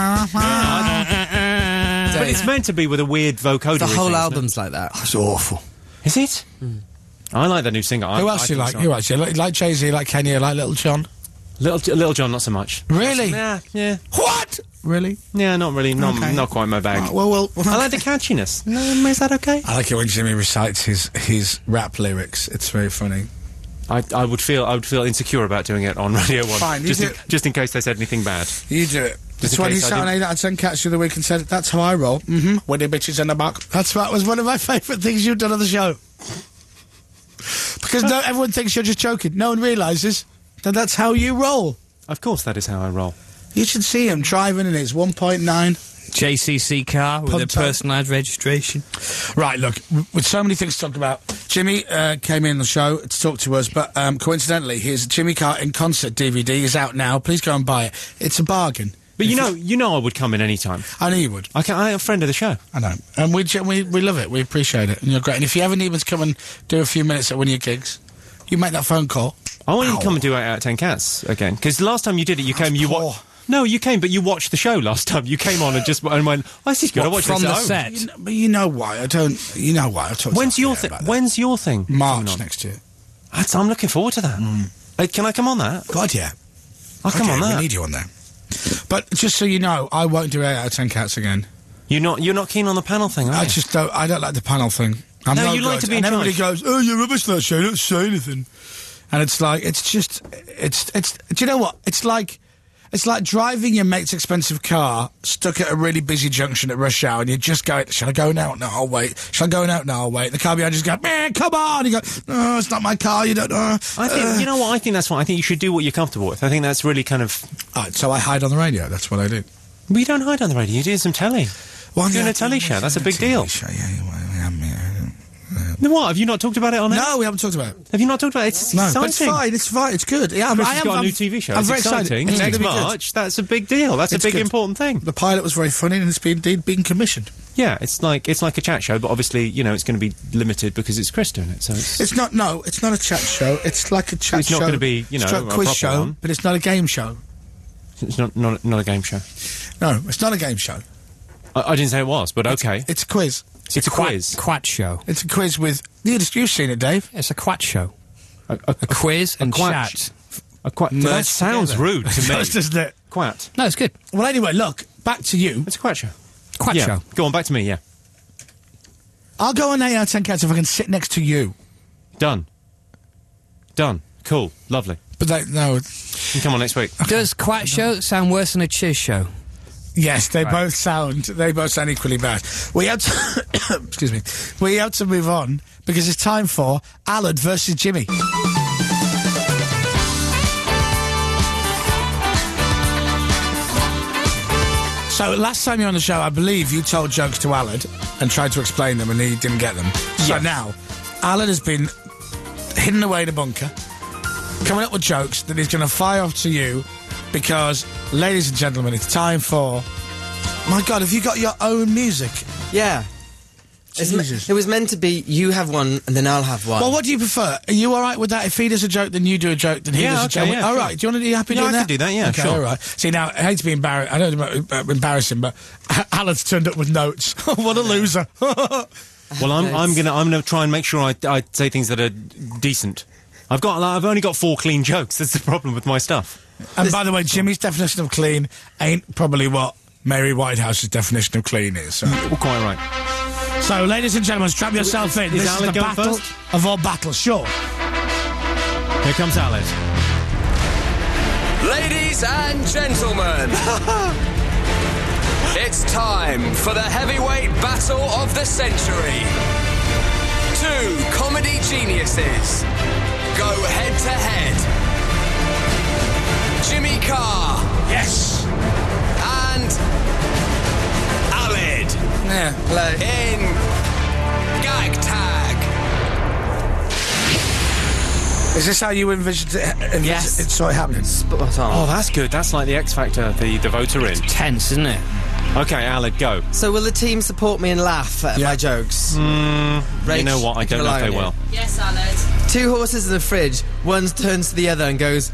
that one. But it's meant to be with a weird vocoder. The thing, whole isn't it? album's like that. That's awful. Is it? I like the new singer. I, Who I else do you think like? so. Who else? You like, like Jay-Z, like Kanye, like Little John? Little Little John, not so much. Really? Yeah, yeah, What? Really? yeah. Not really. Not Okay. not quite my bag. Oh, well, well, well, I like the catchiness. Um, is that okay? I like it when Jimmy recites his his rap lyrics. It's very funny. I, I would feel I would feel insecure about doing it on Radio One. Fine, you just do in, it. just in case they said anything bad. You do it. That's in when he case I sat on didn't- eight out of ten Cats the other week and said, "That's how I roll." Mm-hmm. With the bitches in the back. That's what was one of my favourite things you've done on the show. Because no, everyone thinks you're just joking. No one realises that that's how you roll. Of course, that is how I roll. You should see him driving in his one point nine. J C C car with a Punto. personalised registration. Right, look, w- with so many things to talk about, Jimmy uh, came in the show to talk to us, but um, coincidentally, his Jimmy Carr in Concert D V D is out now. Please go and buy it. It's a bargain. But you If know, you know, I would come in any time. I knew you would. I can, I'm a friend of the show. I know. And we, ge- we we love it. We appreciate it. And you're great. And if you ever need me to come and do a few minutes at one of your gigs, you make that phone call. I want you Ow. to come and do eight out of ten Cats again. Because the last time you did it, you came, you poor. watched. No, you came, but you watched the show last time. You came on and just and went, "Oh, this is good." I watched from this the at home." set? You know, but you know why. I don't... You know why. I'll talk to When's you your off the thing? air about that. When's your thing? coming March on? next year. That's, I'm looking forward to that. Uh, can I come on that? God, yeah. I'll come Okay, on that. We need you on there. But just so you know, I won't do eight out of ten Cats again. You're not. You're not keen on the panel thing, are I you? just don't. I don't like the panel thing. I'm No, no you like good. to be in and everybody charge. goes, "Oh, you're rubbish that show. Don't say anything." And it's like, it's just, it's, it's. Do you know what? It's like, it's like driving your mate's expensive car stuck at a really busy junction at rush hour, and you just go, "Shall I go now? No, I'll wait. Shall I go now? No, I'll wait." The car behind you just go, "Man, come on!" You go, "No, it's not my car. You don't know." I think you know what I think. That's what I think. You should do what you're comfortable with. I think that's really kind of. Alright, so I hide on the radio. That's what I do. We don't hide on the radio. You're doing some telly. Well, You're doing yeah, a telly show. That's a big T V deal. Show, yeah, yeah, well, yeah, yeah. Then what? Have you not talked about it on air? No, we haven't talked about it. Have you not talked about it? It's No, exciting. but it's fine. It's fine. It's good. Yeah, I'm, Chris I has am. got a I'm, new T V show. I'm it's very exciting. excited. It's Next gonna be good. March. That's a big deal. That's It's a big good. important thing. The pilot was very funny, and it's been indeed being commissioned. Yeah, it's like it's like a chat show, but obviously, you know, it's going to be limited because it's Chris doing it. So it's, It's not. No, it's not a chat show. It's like a chat It's show. not gonna be, you know, stroke a quiz proper show, one. but it's not a game show. it's not not not a game show. No, it's not a game show. I, I didn't say it was, but okay. It's a quiz. It's, a quiz. Quat show. It's a quiz with. You just, you've seen it, Dave. It's a quat show. A, a, A quiz and quat- chat. a quat. That merged sounds together. rude to me. Does, doesn't it? Quat. No, it's good. Well, anyway, look. Back to you. It's a quat show. Quat yeah. show. Go on, back to me. Yeah. I'll go on eight out of ten Cats if I can sit next to you. Done. Done. Cool. Lovely. But they, no. You can come on next week. Does quat show sound worse than a chiz show? Yes, they both sound. They both sound equally bad. We have to. excuse me. We have to move on because it's time for Allard versus Jimmy. So last time you were on the show, I believe you told jokes to Allard and tried to explain them, and he didn't get them. So Yes. now, Allard has been hidden away in a bunker, coming up with jokes that he's going to fire off to you, because, ladies and gentlemen, it's time for. My God, have you got your own music? Yeah. It's me- Jesus. it was meant to be you have one and then I'll have one. Well, what do you prefer? Are you all right with that? If he does a joke, then you do a joke, then he Yeah, does a okay, joke. yeah, all sure. right. Do you want to be happy Yeah, doing I that? could do that, yeah, okay, sure. all right. See, now, I hate to be embarrassed. I know it's uh, embarrassing, but Alan's turned up with notes. What a loser. Well, I'm, I'm gonna I'm gonna try and make sure I, I say things that are decent. I've got I've only got four clean jokes. That's the problem with my stuff. And by the way, Jimmy's definition of clean ain't probably what Mary Whitehouse's definition of clean is. So, Well, quite right. so ladies and gentlemen, strap yourself in. Is This is Aled the going battle first? of all battles. Sure. Here comes Aled. Ladies and gentlemen, it's time for the heavyweight battle of the century. Two comedy geniuses go head to head. Jimmy Carr. Yes. And Aled. Yeah, hello. In Gag Tag. Is this how you envisioned it? envisioned Yes. It saw it happening. Spot on. Oh, that's good. That's like the X Factor, the, the voter in. Tense, isn't it? Okay, Aled, go. So will the team support me and laugh at Yeah. my jokes? Mm, Rach, you know what? I can don't know if rely they on will. you. Yes, Aled. Two horses in the fridge. One turns to the other and goes.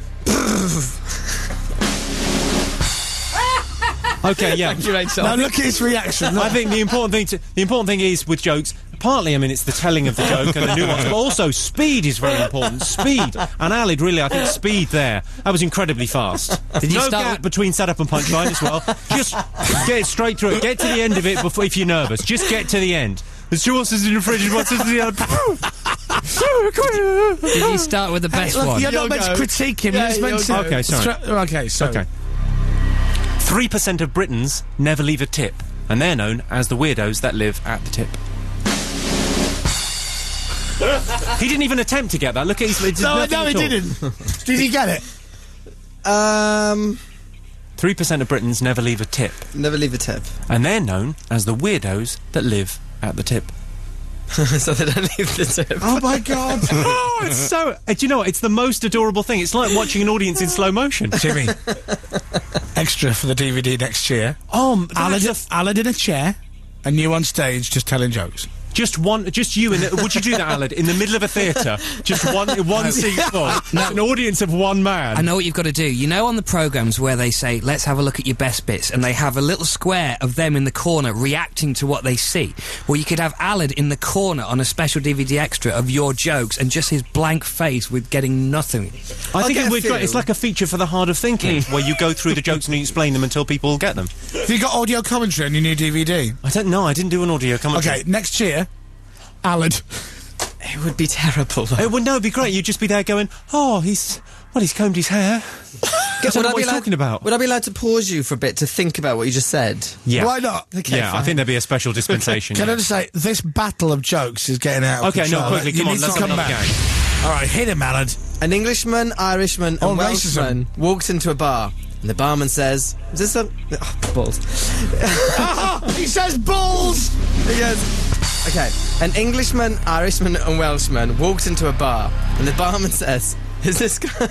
Okay, yeah. Thank you, Rachel. Now look at his reaction. I think the important thing to, the important thing is with jokes. Partly, I mean, it's the telling of the joke and the nuance, but also speed is very important. Speed, and Aled, really, I think speed there. That was incredibly fast. Did you no start gap with- between setup and punchline as well. Just get it straight through it. Get to the end of it before if you're nervous. Just get to the end. There's two horses in the fridge. What's in the other? Did you start with the best Look, one? you're not You'll meant to go. critique him. Yeah, you're meant to. you'll go. Okay, sorry. Stra- okay, so. Okay. Three percent of Britons never leave a tip, and they're known as the weirdos that live at the tip. He didn't even attempt to get that. Look at his. it's No, nothing no, he at all. didn't. Did he get it? Um, Three percent of Britons never leave a tip, never leave a tip. and they're known as the weirdos that live at the tip. So they don't leave the tip. Oh my God. Oh, it's so. Uh, do you know what? It's the most adorable thing. It's like watching an audience in slow motion. Jimmy, extra for the D V D next year. Oh, Aled, that's a- Aled in a chair, and you on stage just telling jokes. just one, just you in the. Would you do that, Aled, in the middle of a theatre? Just one, one seat full, an audience of one man. I know what you've got to do. You know on the programmes where they say, let's have a look at your best bits, and they have a little square of them in the corner reacting to what they see? Well, you could have Aled in the corner on a special D V D extra of your jokes and just his blank face with getting nothing. I think get it a would. few. It's like a feature for the hard of thinking, where you go through the jokes and you explain them until people get them. Have you got audio commentary on your new D V D? I don't know. I didn't do an audio commentary. Okay, next year, Aled. It would be terrible. Though. It would no, it'd be great. You'd just be there going, "Oh, he's well, he's combed his hair." Get Would what I be he's allowed- talking about. Would I be allowed to pause you for a bit to think about what you just said? Yeah. Why not? Okay, yeah, I fine. think there'd be a special dispensation. Can yeah. I just say, this battle of jokes is getting out of Okay, control. no, quickly, You come on, need let's to come have back. another game. All right, hit him, Aled. An Englishman, Irishman, Oh, and racism. Welshman walks into a bar, and the barman says, "Is this a oh, balls?" He says balls! He goes, "Okay." An Englishman, Irishman, and Welshman walked into a bar, and the barman says, "Is this?" Guy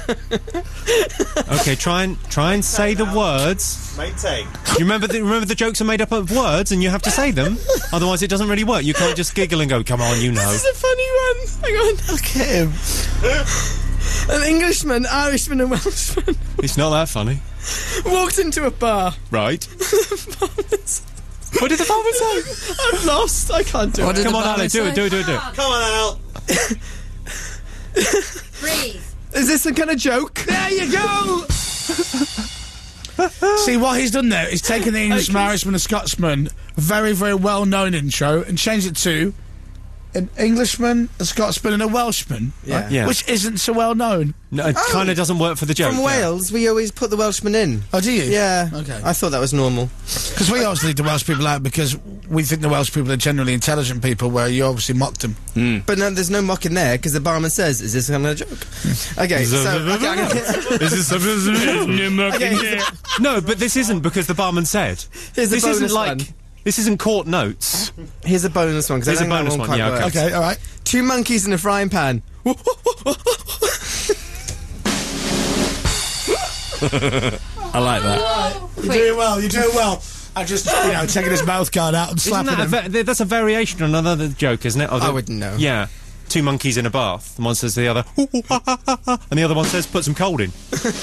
Okay, try and try and say the words. Maintain. You remember the, remember the jokes are made up of words, and you have to say them. Otherwise, it doesn't really work. You can't just giggle and go, "Come on, you know." This is a funny one. Hang on. Look at him. An Englishman, Irishman, and Welshman It's not that funny, walked into a bar. right? What did the barman say? I'm lost. I can't do What it. did Come the on, barman Ale, do say? it, do it, do it, do it. Come on, Al. Breathe. Is this some kind of joke? There you go! See, what he's done there is taken the Englishman, Irishman, and Scotsman, very, very well-known intro, and changed it to an Englishman, a Scotsman, and a Welshman, Yeah. right? Yeah. Which isn't so well-known. No, it kind of doesn't work for the joke. From yeah. Wales, we always put the Welshman in. Oh, do you? Yeah. Okay. I thought that was normal. Because we always leave the Welsh people out because we think the Welsh people are generally intelligent people, where you obviously mocked them. But no, there's no mock in there because the barman says, "Is this kind of a joke?" Okay, so okay, I'm gonna- Is this okay, No, but this isn't because the barman said. Here's a this isn't bonus like one. this isn't court notes. here's a bonus one because I Here's a think that bonus one one, quite yeah, okay. works. Okay, all right. Two monkeys in a frying pan. I like that. You're doing well, you're doing well. and just, you know, taking his mouth guard out and Isn't slapping that a him. ve- that's a variation on another joke, isn't it? Of I the- wouldn't know. Yeah. Two monkeys in a bath. One says to the other, "Ooh, ooh, ha, ha, ha, ha," and the other one says, put some cold in.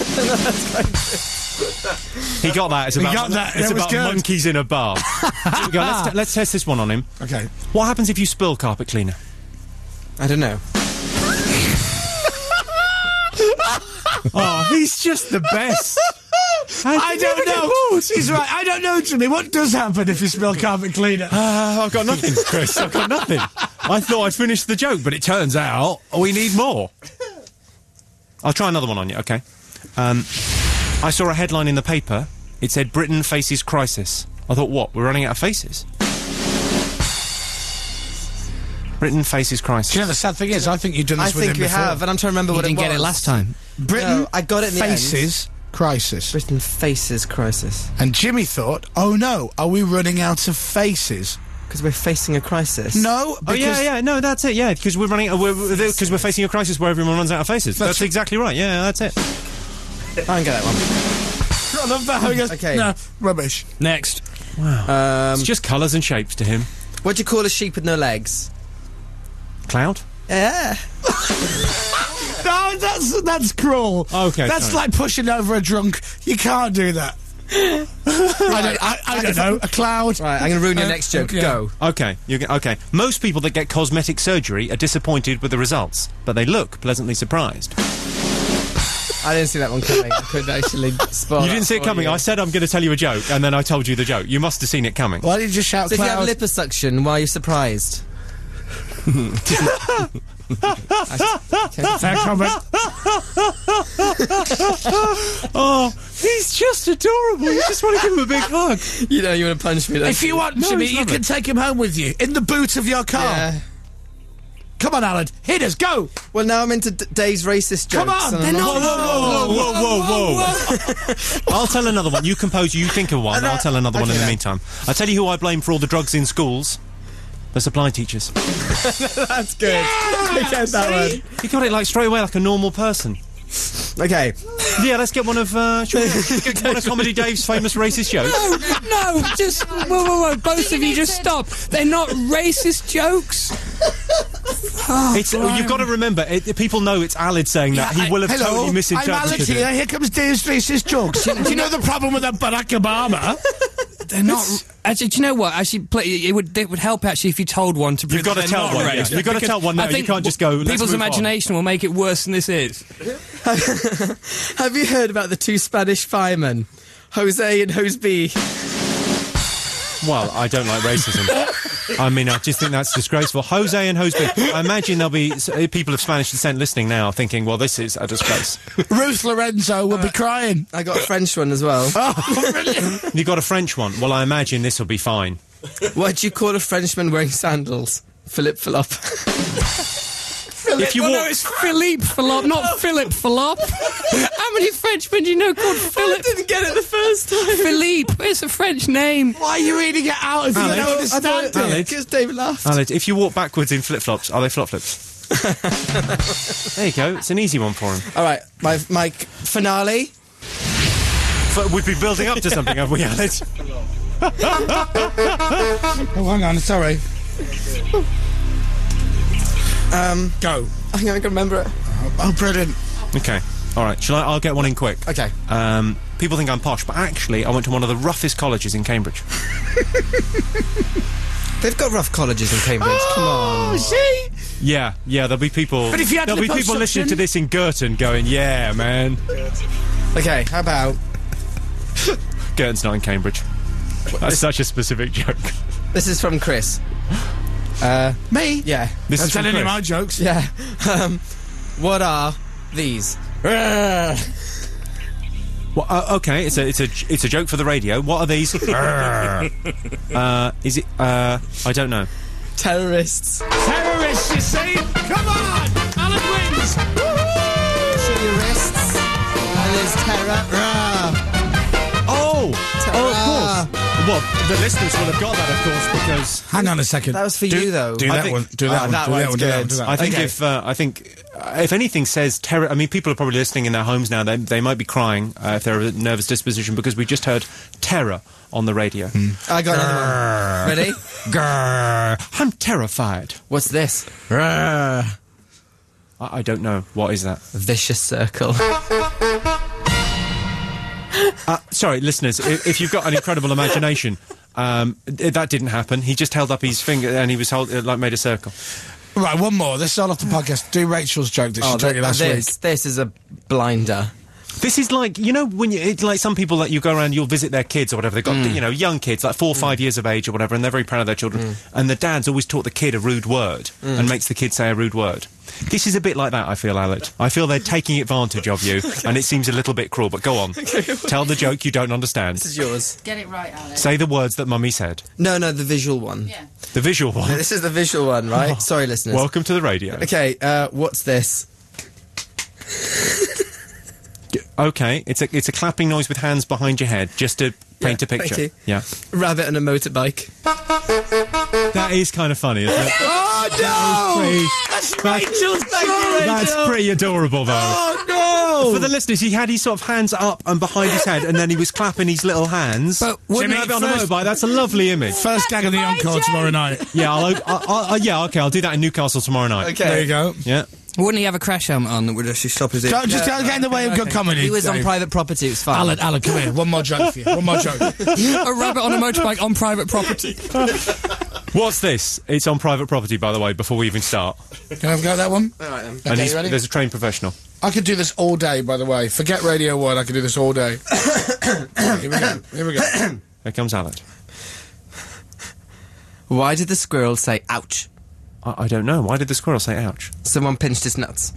He got that. It's He about, got that. It's That was about good. monkeys in a bath. Here we go. Let's, t- let's test this one on him. Okay. What happens if you spill carpet cleaner? I don't know. Oh, he's just the best. I don't know. He's right. I don't know, Jimmy. What does happen if you spill carpet cleaner? Uh, I've got nothing, Chris. I've got nothing. I thought I'd finished the joke, but it turns out we need more. I'll try another one on you, okay? Um, I saw a headline in the paper. It said, Britain faces crisis. I thought, what, we're running out of faces? Britain faces crisis. Do you know the sad thing is, I think you've done I this with think him we before. have, and I'm trying to remember You what didn't it get was. it last time. Britain No, I got it in the faces crisis. Britain faces crisis. And Jimmy thought, oh no, are we running out of faces? Because we're facing a crisis. No, Oh, because yeah, yeah, no, that's it, yeah, because we're running, because we're, because we're facing a crisis where everyone runs out of faces. That's, That's- exactly right, yeah, that's it. I can get that one. I love that how he goes, Okay. no, rubbish. Next. Um, It's just colours and shapes to him. what do you call a sheep with no legs? Cloud? Yeah. No, that's that's cruel. Okay, that's sorry. like pushing over a drunk. You can't do that. I don't, I, I don't know. A cloud. Right, I'm going to ruin your Uh, next joke. yeah. Go. Okay, you get, okay. Most people that get cosmetic surgery are disappointed with the results, but they look pleasantly surprised. I didn't see that one coming. I could actually spot You didn't see it coming. I said I'm going to tell you a joke, and then I told you the joke. You must have seen it coming. Why did you just shout So if you have cloud? liposuction, why are you surprised? Fair comment. Oh, he's just adorable. You just want to give him a big hug. You know you want to punch me. Don't If you want, No, Jimmy, it's you lovely. can take him home with you in the boot of your car. Yeah. Come on, Alan. Hit us. Go. Well, now I'm into D- Dave's racist jokes. Come on, and they're I'm not- Whoa, whoa, whoa, whoa, whoa. I'll tell another one. You compose, you think of one. I'll tell another one in okay the then. meantime. I'll tell you who I blame for all the drugs in schools. The supply teachers. That's good. I get that one. You got it like straight away like a normal person. Okay. Yeah, let's get one of, uh, shall we get one of Comedy Dave's famous racist jokes. No, no, just whoa, whoa, whoa! Both of you, just stop. They're not racist jokes. Oh, It's, you've got to remember, it, people know it's Alid saying that. He will have Hello, totally I'm Alex misinterpreted here. it. Here comes Dave's racist jokes. Do you know the problem with that Barack Obama? They're not. Actually, do you know what? Actually, play, it would it would help actually if you told one to. You've got to they're tell not one, yeah. racist, You've got to because tell one now. I You think can't just go, let's People's move on. imagination will make it worse than this is. Have you heard about the two Spanish firemen, Jose and Jose? Well, I don't like racism. I mean, I just think that's disgraceful. Jose and Jose. I imagine there'll be s- uh, people of Spanish descent listening now thinking, well, this is a disgrace. Ruth Lorenzo will be crying. I got a French one as well. Oh, brilliant. You got a French one. Well, I imagine this will be fine. What do you call a Frenchman wearing sandals? Philip Philop. If you well, walk- no, it's Philippe Philop, not Philip Philop. How many Frenchmen do you know called Philip? Didn't get it the first time. Philippe, it's a French name. Why are you reading it out if you Alex. don't understand I it? thought because David laughed. Alid, if you walk backwards in flip-flops, are they flop-flips? There you go. It's an easy one for him. All right, my my finale. But we'd be building up to something, have we, Alid? Oh, hang on. Sorry. Um, Go. I think I can remember it. Oh, brilliant. Okay. All right. Shall I? I'll get one in quick. Okay. Um, people think I'm posh, but actually, I went to one of the roughest colleges in Cambridge. They've got rough colleges in Cambridge. Come on. Oh, see? Yeah, yeah. There'll be people. But if you had there'll be people liposuction- listening to this in Girton going, "Yeah, man." Okay, how about Girton's not in Cambridge. That's such a specific joke. this is from Chris. Uh, Me? yeah, This I'm is from telling you Chris. my jokes. yeah. Um, what are these? Well, uh, okay, it's a it's a it's a joke for the radio. What are these? uh, is it? Uh, I don't know. Terrorists. Terrorists, you see? Come on! Alan wins! See your wrists. And there's terror. Rah. Oh, Terror. oh, of course. Well, the listeners will have got that, of course, because Hang on a second. That was for do, you, though. Do I that think- one. Do that Ah, one. that do that one's one. Do that one. good. Do that I think Okay. if uh, I think uh, if anything says terror, I mean, people are probably listening in their homes now. They they might be crying uh, if they're a nervous disposition because we just heard terror on the radio. I got another one. Ready? Grrr, I'm terrified. What's this? I, I don't know. What is that? Vicious circle. Uh, sorry, listeners, if, if you've got an incredible imagination, um, i- that didn't happen. He just held up his finger and he was hold, uh, like made a circle. Right, one more. This is all off the podcast. Do Rachel's joke that she Oh, told you th- last this, week. this is a blinder. This is like, you know, when you, it's like some people that you go around, you'll visit their kids or whatever. They've got, Mm. you know, young kids, like four or five years of age or whatever, and they're very proud of their children. And the dad's always taught the kid a rude word Mm. and makes the kid say a rude word. This is a bit like that, I feel, Alec. I feel they're taking advantage of you, and it seems a little bit cruel, but go on. Tell the joke you don't understand. This is yours. Get it right, Alex. Say the words that Mummy said. No, no, the visual one. Yeah. The visual one. This is the visual one, right? Sorry, listeners. Welcome to the radio. Okay, uh, what's this? Okay, it's a it's a clapping noise with hands behind your head, just to paint Yeah, a picture. thank you. Yeah, Rabbit on a motorbike. that is kind of funny, isn't it? Oh, no! That's Rachel's joke! That's pretty adorable, though. Oh, no! For the listeners, he had his sort of hands up and behind his head, and then he was clapping his little hands. But wouldn't Jimmy, it on a first- motorbike, that's a lovely image. First gag of the encore tomorrow night. Yeah, I'll, I'll, I'll, yeah, okay, I'll do that in Newcastle tomorrow night. Okay. There you go. Yeah. Wouldn't he have a crash helmet on that would actually stop his... Don't just don't get in the way of good comedy. He was on Dave. private property, it was fine. Alan, Alan, come here. One more joke for you. One more joke. a rabbit on a motorbike on private property. What's this? It's on private property, by the way, before we even start. Can I have a go at that one? All right, then. and Okay, he's, you ready? there's a trained professional. I could do this all day, by the way. Forget Radio one, I could do this all day. Here we go. Here we go. Here comes Alec. Why did the squirrel say ouch? I, I don't know. Why did the squirrel say ouch? Someone pinched his nuts.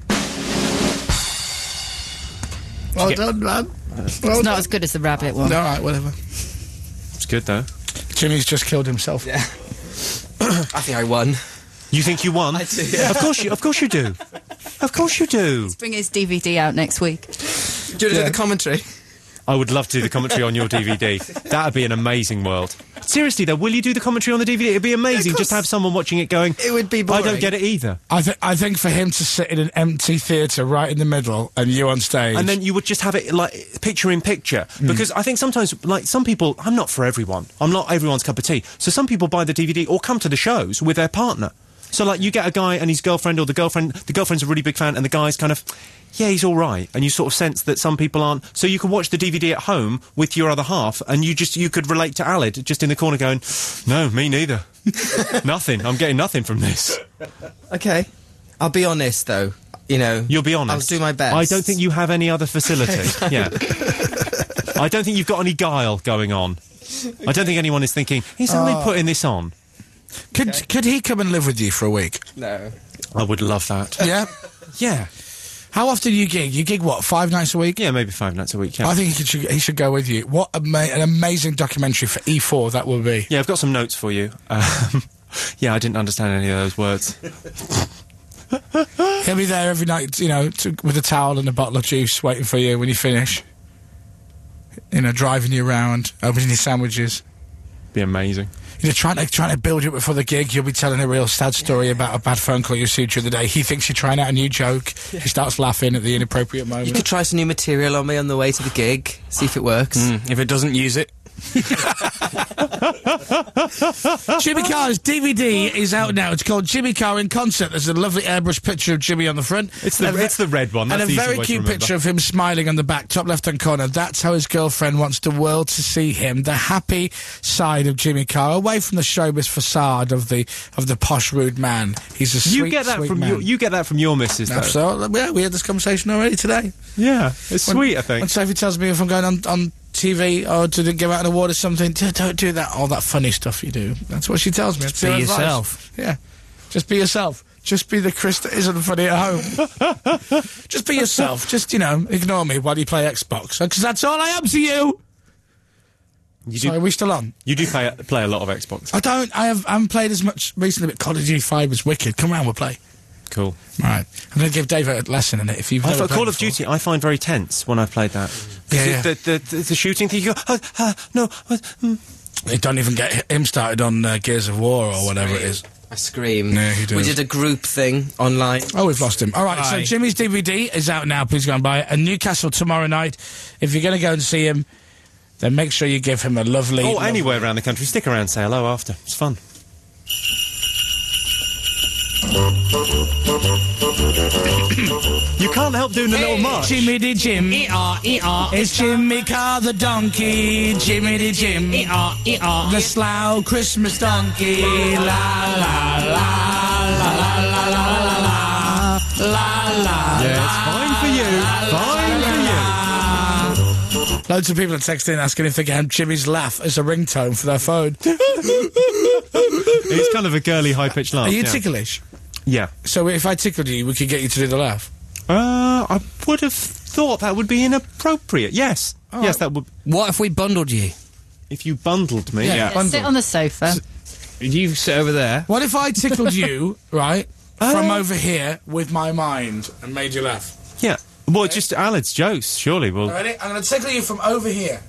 Well done, man. It's not as good as the rabbit one. All right, whatever. It's good, though. Jimmy's just killed himself. Yeah. I think I won. You think you won? I do, yeah. Of course you, of course you do. Of course you do. Bring his D V D out next week. Do you want to Yeah. do the commentary? I would love to do the commentary on your D V D. That'd be an amazing world. Seriously, though, will you do the commentary on the D V D? It'd be amazing just to have someone watching it going, It would be I boring. don't get it either. I, th- I think for him to sit in an empty theatre right in the middle and you on stage. And then you would just have it, like, picture in picture. Because I think sometimes, like, some people, I'm not for everyone. I'm not everyone's cup of tea. So some people buy the D V D or come to the shows with their partner. So, like, you get a guy and his girlfriend, or the girlfriend, the girlfriend's a really big fan, and the guy's kind of, yeah, he's all right. And you sort of sense that some people aren't. So you can watch the D V D at home with your other half, and you just, you could relate to Alid just in the corner going, no, me neither. Nothing. I'm getting nothing from this. Okay. I'll be honest, though. You know. You'll be honest. I'll do my best. I don't think you have any other facility. Yeah. I don't think you've got any guile going on. I don't think anyone is thinking, he's only Oh. putting this on. Could could he come and live with you for a week? No. I would love that. Yeah. Yeah. How often do you gig? You gig what? Five nights a week? Yeah, maybe five nights a week, yeah. I think he, could, he should go with you. What ama- an amazing documentary for E four that will be. Yeah, I've got some notes for you. Um, yeah, I didn't understand any of those words. He'll be there every night, you know, to, with a towel and a bottle of juice waiting for you when you finish. You know, driving you around, opening your sandwiches. Be amazing. You know, trying to, trying to build you up before the gig, you'll be telling a real sad story about a bad phone call you received during the day. He thinks you're trying out a new joke. He starts laughing at the inappropriate moment. You could try some new material on me on the way to the gig. See if it works. Mm, if it doesn't use it. Jimmy Carr's D V D is out now. It's called Jimmy Carr in Concert. There's a lovely airbrush picture of Jimmy on the front. It's the, And a- it's the red one. That's and the a easy very way to cute remember. picture of him smiling on the back, top left-hand corner. That's how his girlfriend wants the world to see him. The happy side of Jimmy Carr, away from the showbiz facade of the of the posh, rude man. He's a sweet, You get that sweet from man. your, you get that from your missus, though. Absolutely. Yeah, we had this conversation already today. Yeah, it's When- sweet, I think. When Sophie tells me if I'm going on, on T V or to give out an award or something, "D- don't do that, all that funny stuff you do. That's what she tells me. That's be her advice. yourself. Yeah. Just be yourself. Just be the Chris that isn't funny at home. Just be yourself. Just, you know, ignore me while you play Xbox. Because that's all I am to you. You Sorry, do, are we still on? you do play, play a lot of Xbox. I don't. I, have, I haven't played as much recently, but Call of Duty five was wicked. Come round, we'll play. Cool. Right. I'm going to give Dave a lesson in it. If you've I never thought played Call of before. Duty, I find very tense when I've played that. Yeah, yeah. The, the, the, the shooting thing, you go, uh, uh, no, uh, mm. They don't even get him started on uh, Gears of War or whatever it is. I scream. Yeah, he does. We did a group thing online. Oh, we've lost him. All right, so Aye. Jimmy's D V D is out now. Please go and buy it. And Newcastle tomorrow night. If you're going to go and see him, then make sure you give him a lovely... Or lovely- anywhere around the country. Stick around, say hello after. It's fun. You can't help doing a little march. Jimmy the Jim. It's Jimmy Carr the donkey. Jimmy the Jim. The slough Christmas donkey. La la la la la la la la la la la. Yeah, it's fine for you. Fine for you. Loads of people are texting asking if they can have Jimmy's laugh as a ringtone for their phone. It's kind of a girly, high-pitched laugh. Are you yeah. ticklish? Yeah. So if I tickled you, we could get you to do the laugh. Uh, I would have thought that would be inappropriate. Yes. Oh. Yes, that would... What if we bundled you? If you bundled me... Yeah. Yeah, Bundle. sit on the sofa. You sit over there. What if I tickled you, right, from Uh. over here with my mind and made you laugh? Yeah. Well, just Alan's jokes, surely. Well, Ready? I'm going to tickle you from over here.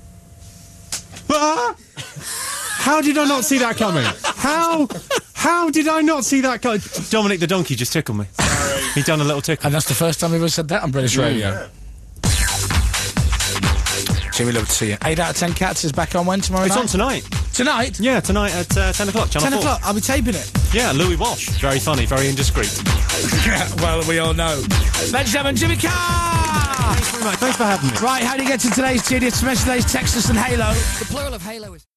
Ah! How did I not see that coming? How? How did I not see that coming? Dominic the donkey just tickled me. He done a little tickle. And that's the first time we've ever said that on British radio. Jimmy, love to see you. eight out of ten Cats is back on when tomorrow It's night? on tonight. Tonight? Yeah, tonight at uh, ten o'clock. Channel ten four. o'clock. I'll be taping it. Yeah, Louis Walsh. Very funny, very indiscreet. Well, we all know. Ladies and gentlemen, Jimmy Carr! Thanks very much. Thanks for having me. Right, how do you get to today's tedious mess? Today's Texas and Halo. The plural of Halo is...